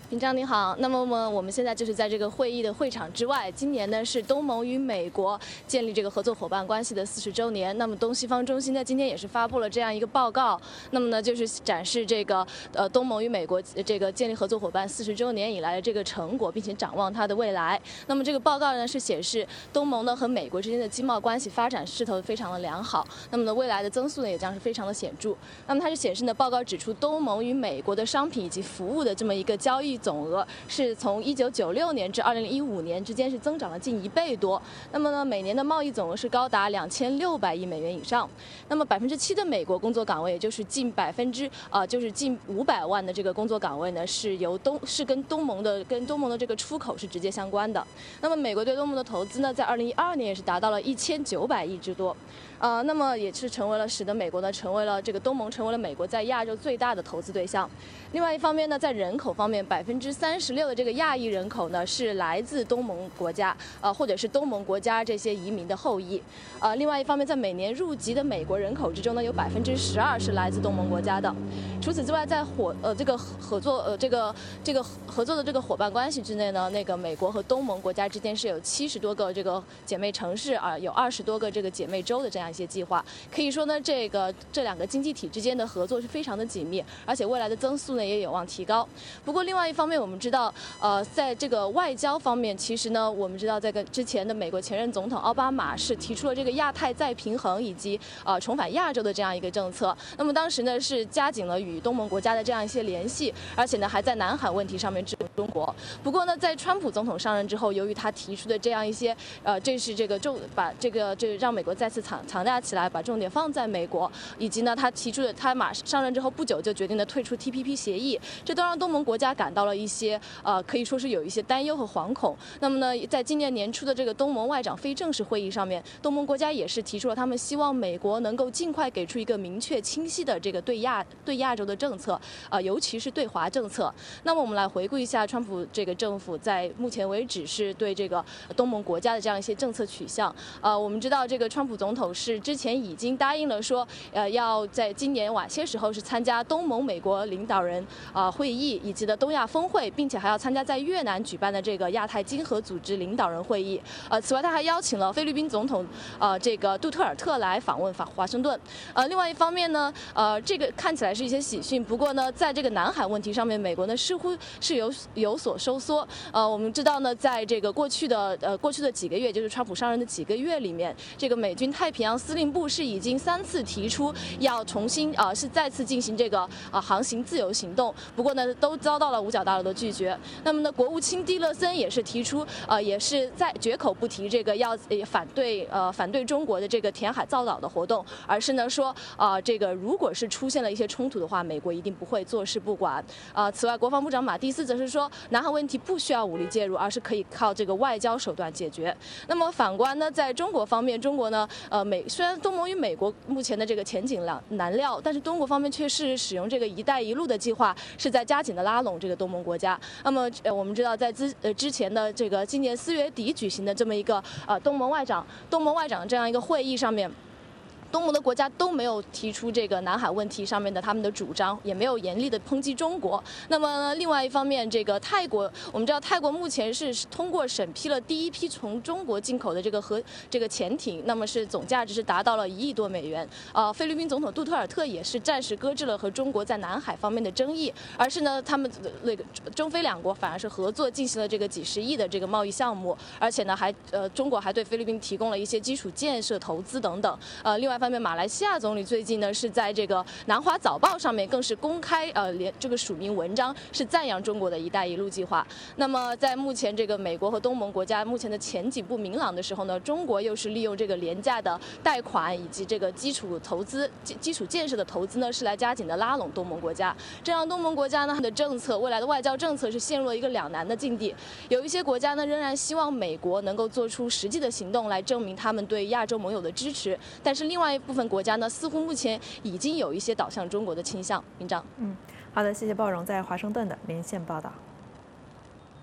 Speaker 20: 平章您好，那么我们现在就是在这个会议的会场之外。今年呢是东盟与美国建立这个合作伙伴关系的四十周年。那么东西方中心呢今天也是发布了这样一个报告，那么呢就是展示这个呃东盟与美国这个建立合作伙伴四十周年以来的这个成果，并且展望它的未来。那么这个报告呢是显示东盟呢和美国之间的经贸关系发展势头非常的良好，那么呢未来的增速呢也将是非常的显著。那么它是显示呢报告指出东盟与美国的商品以及服务的这么一个交易总额是从一九九六年至二零一五年之间是增长了近一倍多。那么呢，每年的贸易总额是高达两千六百亿美元以上。那么百分之七的美国工作岗位，也就是近百分之啊，就是近五百万的这个工作岗位呢，是由东是跟东盟的跟东盟的这个出口是直接相关的。那么美国对东盟的投资呢，在二零一二年也是达到了一千九百亿之多。呃，那么也是成为了使得美国呢成为了这个东盟成为了美国在亚洲最大的投资对象。另外一方面呢，在人口方面，百分之三十六的这个亚裔人口呢是来自东盟国家，呃，或者是东盟国家这些移民的后裔。呃，另外一方面，在每年入籍的美国人口之中呢，有百分之十二是来自东盟国家的。除此之外，在伙呃这个合作呃这个这个合作的这个伙伴关系之内呢，那个美国和东盟国家之间是有七十多个这个姐妹城市啊、呃，有二十多个这个姐妹州的这样一些计划。可以说呢，这个这两个经济体之间的合作是非常的紧密，而且未来的增速呢也有望提高。不过另外一方面，我们知道，呃，在这个外交方面，其实呢，我们知道这个之前的美国前任总统奥巴马是提出了这个亚太再平衡以及呃重返亚洲的这样一个政策。那么当时呢是加紧了与东盟国家的这样一些联系，而且呢还在南海问题上面支持中国。不过呢，在川普总统上任之后，由于他提出的这样一些呃，这是这个重把这个这让美国再次强强大起来，把重点放在美国，以及呢他提出的他马上任之后不久就决定的退出 T P P 协议，这都让东盟国家感到了一些呃可以说是有一些担忧和惶恐。那么呢，在今年年初的这个东盟外长非正式会议上面，东盟国家也是提出了他们希望美国能够尽快给出一个明确清晰的这个对亚对亚洲的政策，呃，尤其是对华政策。那么我们来回顾一下川普这个政府在目前为止是对这个东盟国家的这样一些政策取向。呃，我们知道这个川普总统是之前已经答应了说，呃，要在今年晚些时候是参加东盟美国领导人啊、呃、会议以及的东亚峰会，并且还要参加在越南举办的这个亚太经合组织领导人会议。呃，此外他还邀请了菲律宾总统呃这个杜特尔特来访问华华盛顿。呃，另外一方面呢，呃，这个看起来是一些喜讯，不过呢，在这个南海问题上面，美国呢似乎是有有所收缩。呃，我们知道呢，在这个过去的呃过去的几个月，就是川普上任的几个月里面，这个美军太平洋司令部是已经三次提出要重新啊、呃、是再次进行这个啊、呃、航行自由行动，不过呢都遭到了五角大楼的拒绝。那么呢，国务卿蒂勒森也是提出呃也是在绝口不提这个要呃反对呃反对中国的这个填海造岛的活动，而是呢说啊、呃、这个如果是出现了一些冲突的话，美国一定不会坐视不管。啊、呃，此外，国防部长马蒂斯则是说，南海问题不需要武力介入，而是可以靠这个外交手段解决。那么反观呢，在中国方面，中国呢呃美虽然东盟与美国目前的这个前景难难料，但是中国方面却是使用这个“一带一路”的计划，是在加紧的拉拢这个东盟国家。那么呃我们知道，在之呃之前的这个今年四月底举行的这么一个呃东盟外长东盟外长这样一个会议上面，东盟的国家都没有提出这个南海问题上面的他们的主张，也没有严厉的抨击中国。那么另外一方面，这个泰国，我们知道泰国目前是通过审批了第一批从中国进口的这个核这个潜艇，那么是总价值是达到了一亿多美元。呃，菲律宾总统杜特尔特也是暂时搁置了和中国在南海方面的争议，而是呢，他们那个中菲两国反而是合作进行了这个几十亿的这个贸易项目，而且呢还呃中国还对菲律宾提供了一些基础建设投资等等。呃，另外一方面，马来西亚总理最近呢是在这个南华早报上面更是公开呃连这个署名文章，是赞扬中国的一带一路计划。那么在目前这个美国和东盟国家目前的前景不明朗的时候呢，中国又是利用这个廉价的贷款以及这个基础投资基基础建设的投资呢，是来加紧的拉拢东盟国家，这让东盟国家呢它的政策未来的外交政策是陷入了一个两难的境地。有一些国家呢仍然希望美国能够做出实际的行动来证明他们对亚洲盟友的支持，但是另外一部分国家呢，似乎目前已经有一些倒向中国的倾向。明章，
Speaker 2: 嗯，好的，谢谢鲍荣在华盛顿的连线报道。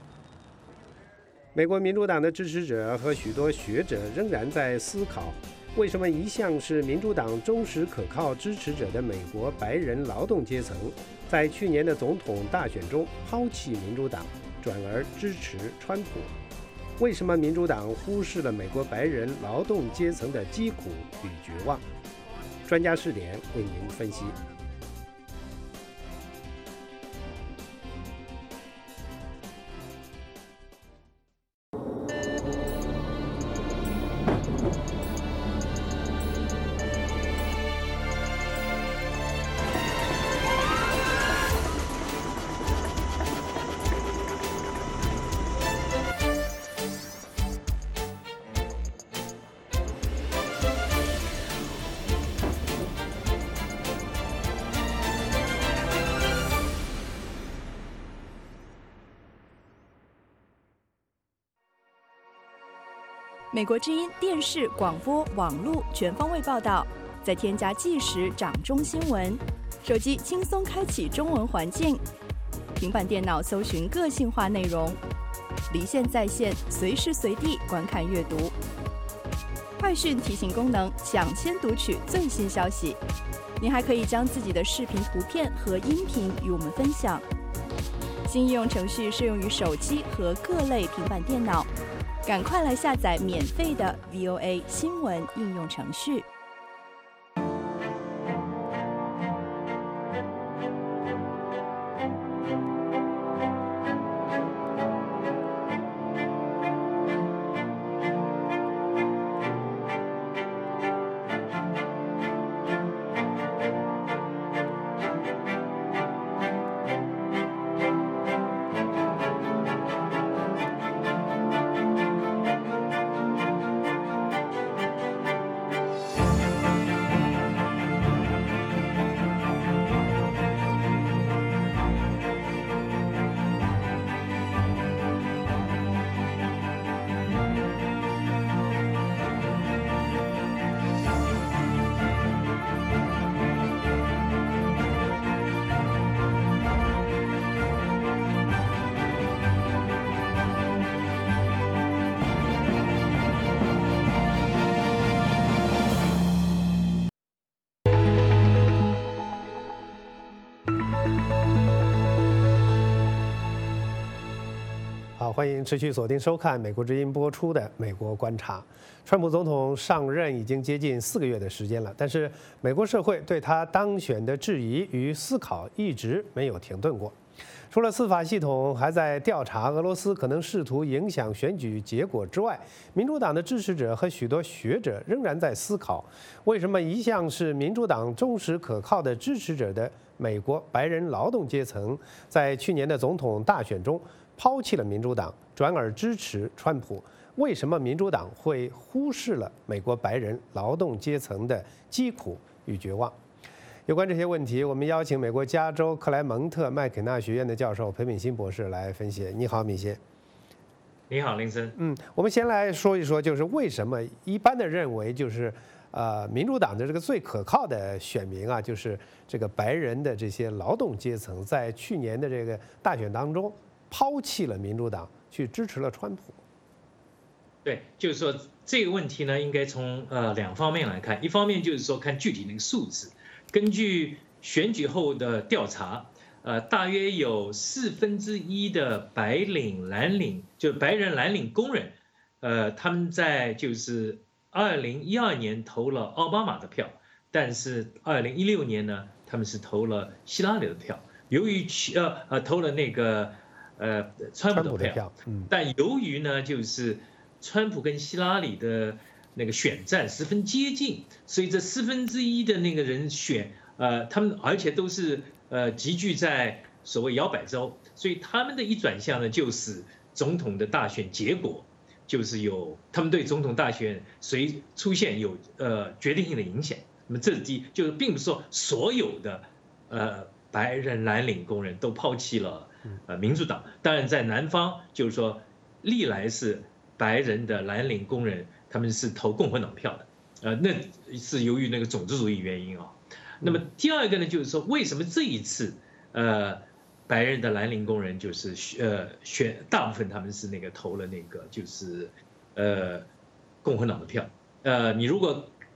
Speaker 1: 美国民主党的支持者和许多学者仍然在思考， 为什么一向是民主党忠实可靠支持者的美国白人劳动阶层，在去年的总统大选中抛弃民主党，转而支持川普？为什么民主党忽视了美国白人劳动阶层的疾苦与绝望？专家视点为您分析。
Speaker 2: 美国之音电视、广播、网络全方位报道，再添加即时掌中新闻，手机轻松开启中文环境，平板电脑搜寻个性化内容，离线在线，随时随地观看阅读。快讯提醒功能，抢先读取最新消息。您还可以将自己的视频、图片和音频与我们分享。新应用程序适用于手机和各类平板电脑。赶快来下载免费的 V O A 新闻应用程序。
Speaker 1: 欢迎持续锁定收看美国之音播出的《美国观察》。川普总统上任已经接近四个月的时间了，但是美国社会对他当选的质疑与思考一直没有停顿过。除了司法系统还在调查俄罗斯可能试图影响选举结果之外，民主党的支持者和许多学者仍然在思考，为什么一向是民主党忠实可靠的支持者的美国白人劳动阶层，在去年的总统大选中抛弃了民主党，转而支持川普？为什么民主党会忽视了美国白人劳动阶层的疾苦与绝望？有关这些问题，我们邀请美国加州克莱蒙特麦肯纳学院的教授裴敏欣博士来分析。你好，敏欣。
Speaker 21: 你好，林森。
Speaker 1: 嗯，我们先来说一说，就是为什么一般的认为，就是呃，民主党的这个最可靠的选民啊，就是这个白人的这些劳动阶层，在去年的这个大选当中抛弃了民主党，去支持了川普。
Speaker 21: 对，就是说这个问题呢，应该从呃两方面来看，一方面就是说看具体那个数字。根据选举后的调查，呃，大约有四分之一的白领蓝领，就白人蓝领工人，呃，他们在就是二零一二年投了奥巴马的票，但是二零一六年呢，他们是投了希拉里的票。由于呃呃投了那个呃川普的票，嗯，但由于呢，就是川普跟希拉里的那个选战十分接近，所以这四分之一的那个人选，呃，他们而且都是呃集聚在所谓摇摆州，所以他们的一转向呢，就使总统的大选结果就是有他们对总统大选谁出现有呃决定性的影响。那么这第就是并不是说所有的呃白人蓝领工人都抛弃了呃民主党，当然在南方就是说历来是白人的蓝领工人。他们是投共和党票的，呃，那是由于那个种族主义原因啊。那么第二个呢，就是说为什么这一次，呃，白人的蓝领工人就是呃选大部分他们是那个投了那个就是呃共和党的票。呃，你如果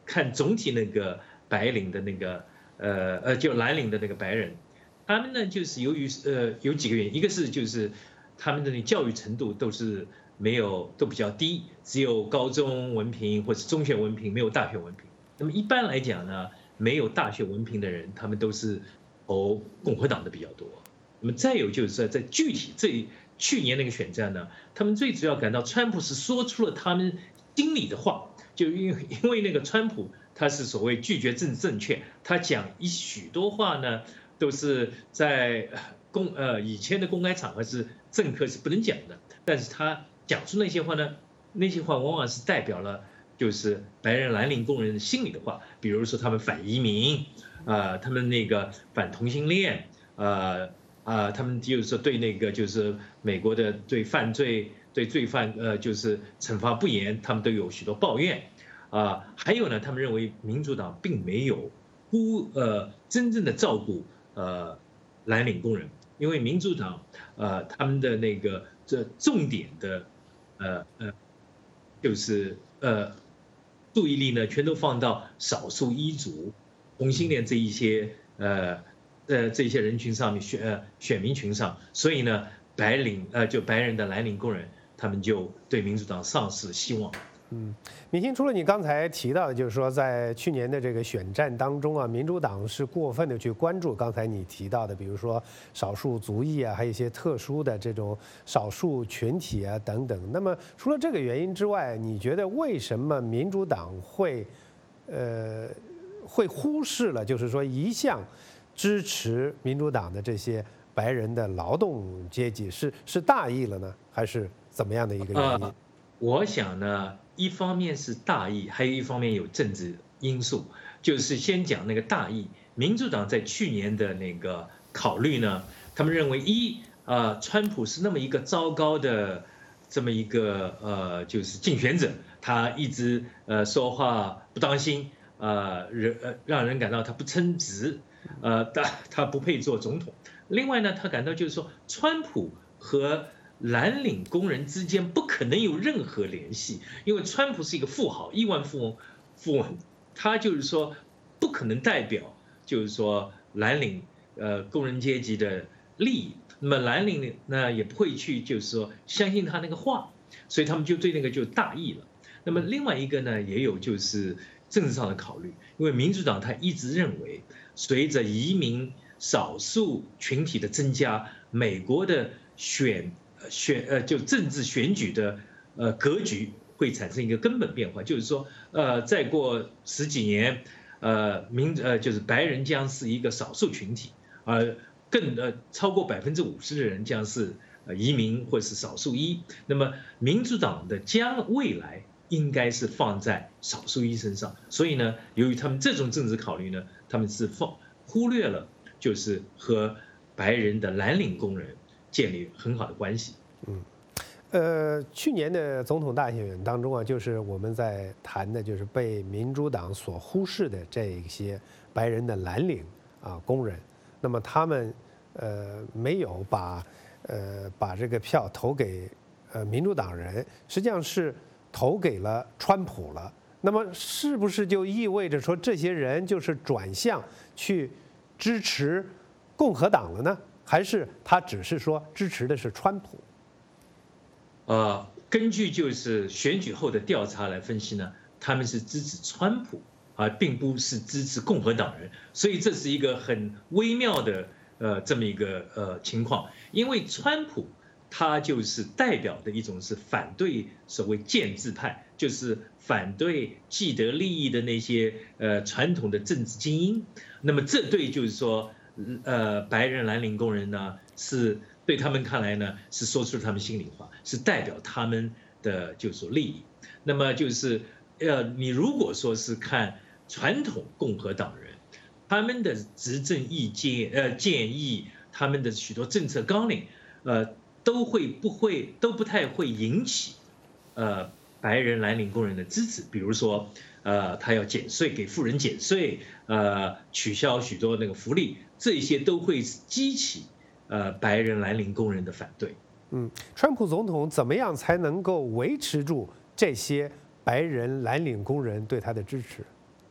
Speaker 21: 看总体那个白领的那个呃呃就蓝领的那个白人，他们呢就是由于呃有几个原因，一个是就是他们的那教育程度都是没有都比较低，只有高中文凭或者中学文凭，没有大学文凭。那么一般来讲呢，没有大学文凭的人，他们都是投共和党的比较多。那么再有就是说，在具体这去年那个选战呢，他们最主要感到川普是说出了他们心里的话，就因为因为那个川普他是所谓拒绝政治正确，他讲一许多话呢，都是在公呃以前的公开场合是政客是不能讲的，但是他讲出那些话呢，那些话往往是代表了就是白人蓝领工人心里的话，比如说他们反移民，呃，他们那个反同性恋，呃。啊，他们就是说对那个就是美国的对犯罪对罪犯呃就是惩罚不严，他们都有许多抱怨，啊，还有呢，他们认为民主党并没有不呃真正的照顾呃蓝领工人，因为民主党呃他们的那个这重点的呃呃就是呃注意力呢全都放到少数裔族、同性恋这一些呃。呃，这些人群上面选呃选民群上，所以呢，白领呃就白人的蓝领工人，他们就对民主党丧失希望。
Speaker 1: 嗯，敏兴，除了你刚才提到的，就是说在去年的这个选战当中啊，民主党是过分的去关注刚才你提到的，比如说少数族裔啊，还有一些特殊的这种少数群体啊等等。那么除了这个原因之外，你觉得为什么民主党会呃会忽视了，就是说一向支持民主党的这些白人的劳动阶级，是是大意了呢，还是怎么样的一个原因？
Speaker 21: 呃、我想呢，一方面是大意，还有一方面有政治因素。就是先讲那个大意，民主党在去年的那个考虑呢，他们认为一呃，川普是那么一个糟糕的这么一个呃，就是竞选者，他一直呃说话不当心，呃人呃让人感到他不称职。呃，他他不配做总统。另外呢，他感到就是说，川普和蓝领工人之间不可能有任何联系，因为川普是一个富豪，亿万富翁，富翁，他就是说不可能代表就是说蓝领呃工人阶级的利益。那么蓝领呢也不会去就是说相信他那个话，所以他们就对那个就大意了。那么另外一个呢，也有就是政治上的考虑，因为民主党他一直认为，随着移民少数群体的增加，美国的选选呃就政治选举的呃格局会产生一个根本变化，就是说呃再过十几年，呃民呃就是白人将是一个少数群体，而更呃超过百分之五十的人将是呃移民或是少数裔。那么民主党的将未来应该是放在少数裔身上，所以呢，由于他们这种政治考虑呢，他们是放忽略了就是和白人的蓝领工人建立很好的关系。
Speaker 1: 嗯，呃，去年的总统大选当中啊，就是我们在谈的，就是被民主党所忽视的这些白人的蓝领啊工人，那么他们呃没有把呃把这个票投给呃民主党人，实际上是投给了川普了。那么是不是就意味着说这些人就是转向去支持共和党了呢？还是他只是说支持的是川普？
Speaker 21: 呃，根据就是选举后的调查来分析呢，他们是支持川普啊，并不是支持共和党人，所以这是一个很微妙的呃这么一个呃情况，因为川普他就是代表的一种是反对所谓建制派，就是反对既得利益的那些呃传统的政治精英，那么这对就是说呃白人蓝领工人呢是。对他们看来呢，是说出了他们心里话，是代表他们的就是说利益。那么就是，呃，你如果说是看传统共和党人，他们的执政意见、呃建议，他们的许多政策纲领，呃，都会不会都不太会引起，呃，白人蓝领工人的支持。比如说，呃，他要减税，给富人减税，呃，取消许多那个福利，这些都会激起。呃，白人蓝领工人的反对。
Speaker 1: 嗯，川普总统怎么样才能够维持住这些白人蓝领工人对他的支持？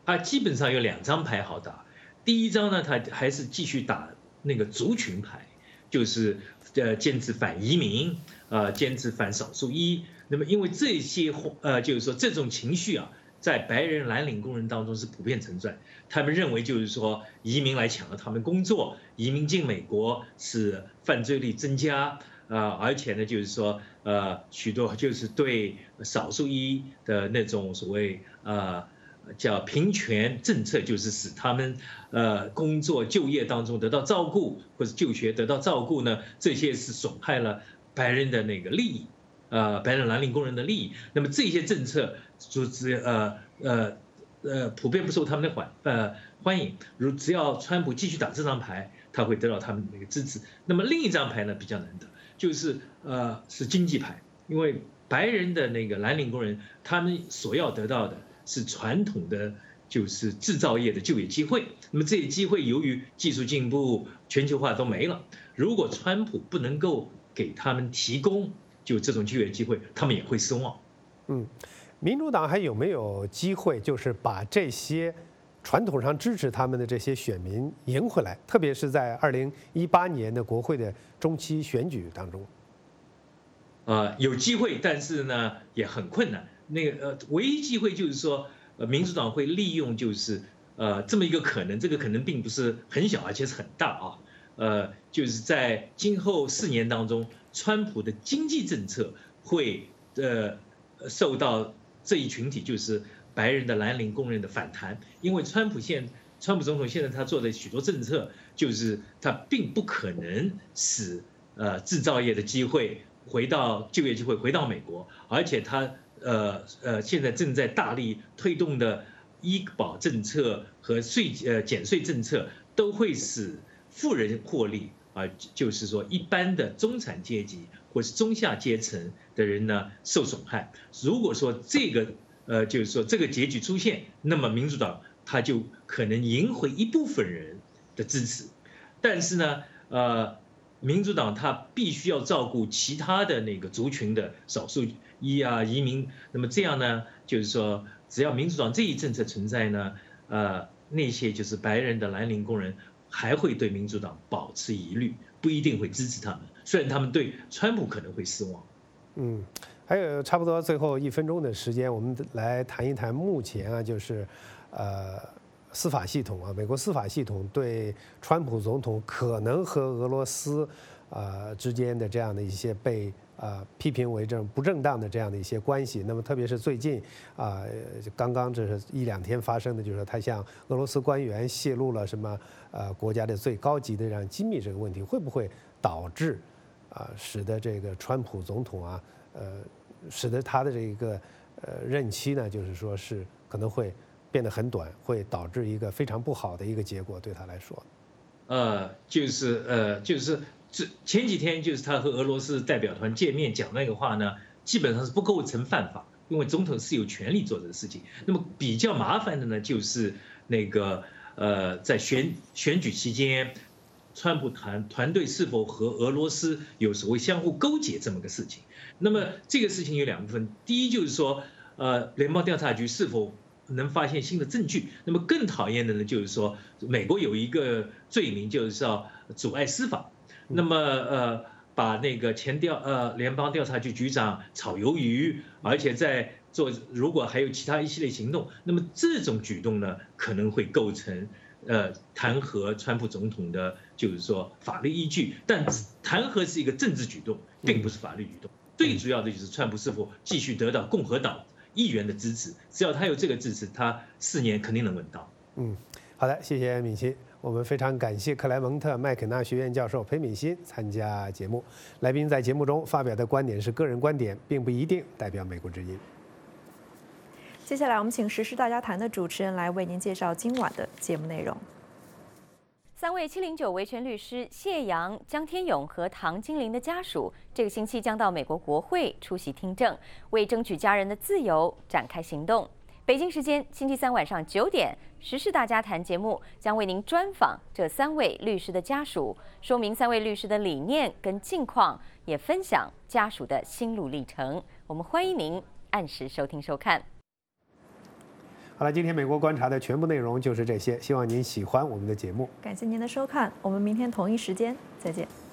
Speaker 21: 他基本上有两张牌好打。第一张呢，他还是继续打那个族群牌，就是呃坚持反移民，呃坚持反少数裔。那么因为这些呃就是说这种情绪啊，在白人蓝领工人当中是普遍存在。他们认为就是说移民来抢了他们工作，移民进美国是犯罪率增加。呃，而且呢，就是说，呃，许多就是对少数裔的那种所谓呃叫平权政策，就是使他们呃工作就业当中得到照顾，或者就学得到照顾呢，这些是损害了白人的那个利益，呃，白人蓝领工人的利益。那么这些政策就是呃呃呃普遍不受他们的欢呃欢迎。如只要川普继续打这张牌，他会得到他们的那个支持。那么另一张牌呢比较难得。就是呃是经济牌，因为白人的那个蓝领工人，他们所要得到的是传统的就是制造业的就业机会。那么这些机会由于技术进步、全球化都没了。如果川普不能够给他们提供就这种就业机会，他们也会失望。
Speaker 1: 嗯，民主党还有没有机会，就是把这些传统上支持他们的这些选民赢回来，特别是在二零一八年的国会的中期选举当中？
Speaker 21: 呃，有机会，但是呢也很困难。那个呃，唯一机会就是说，呃，民主党会利用就是呃这么一个可能，这个可能并不是很小，而且是很大啊。呃，就是在今后四年当中，川普的经济政策会呃受到这一群体就是白人的蓝领工人的反弹，因为川普现川普总统现在他做的许多政策，就是他并不可能使呃制造业的机会回到就业机会回到美国，而且他呃呃现在正在大力推动的医保政策和税呃减税政策，都会使富人获利，啊、呃，就是说一般的中产阶级或是中下阶层的人呢受损害。如果说这个呃，就是说这个结局出现，那么民主党他就可能赢回一部分人的支持，但是呢，呃，民主党他必须要照顾其他的那个族群的少数裔啊移民，那么这样呢，就是说只要民主党这一政策存在呢，呃，那些就是白人的蓝领工人还会对民主党保持疑虑，不一定会支持他们，虽然他们对川普可能会失望。
Speaker 1: 嗯。还有差不多最后一分钟的时间，我们来谈一谈目前啊，就是呃司法系统啊，美国司法系统对川普总统可能和俄罗斯呃之间的这样的一些被呃批评为这不正当的这样的一些关系。那么特别是最近啊、呃，刚刚这是一两天发生的，就是说他向俄罗斯官员泄露了什么呃国家的最高级的这样机密这个问题，会不会导致啊、呃、使得这个川普总统啊呃。使得他的这个呃任期呢，就是说是可能会变得很短，会导致一个非常不好的一个结果对他来说。
Speaker 21: 呃，就是呃，就是这前几天就是他和俄罗斯代表团见面讲那个话呢，基本上是不构成犯法，因为总统是有权利做这个事情。那么比较麻烦的呢，就是那个呃，在选选举期间，川普团团队是否和俄罗斯有所谓相互勾结这么个事情。那么这个事情有两部分，第一就是说，呃，联邦调查局是否能发现新的证据？那么更讨厌的呢，就是说，美国有一个罪名，就是要阻碍司法。那么呃，把那个前调呃联邦调查局局长炒鱿鱼，而且在做，如果还有其他一系列行动，那么这种举动呢，可能会构成呃弹劾川普总统的，就是说法律依据。但弹劾是一个政治举动，并不是法律举动。最主要的就是川普是否继续得到共和党议员的支持，只要他有这个支持，他四年肯定能稳当。
Speaker 1: 嗯，好的，谢谢敏熙。我们非常感谢克莱蒙特麦肯纳学院教授裴敏欣参加节目。来宾在节目中发表的观点是个人观点，并不一定代表美国之音。
Speaker 2: 接下来，我们请时事大家谈的主持人来为您介绍今晚的节目内容。
Speaker 3: 三位七零九维权律师谢阳、江天勇和唐金玲的家属，这个星期将到美国国会出席听证，为争取家人的自由展开行动。北京时间星期三晚上九点，时事大家谈节目将为您专访这三位律师的家属，说明三位律师的理念跟近况，也分享家属的心路历程。我们欢迎您按时收听收看。
Speaker 1: 好了，今天美国观察的全部内容就是这些，希望您喜欢我们的节目。
Speaker 2: 感谢您的收看，我们明天同一时间再见。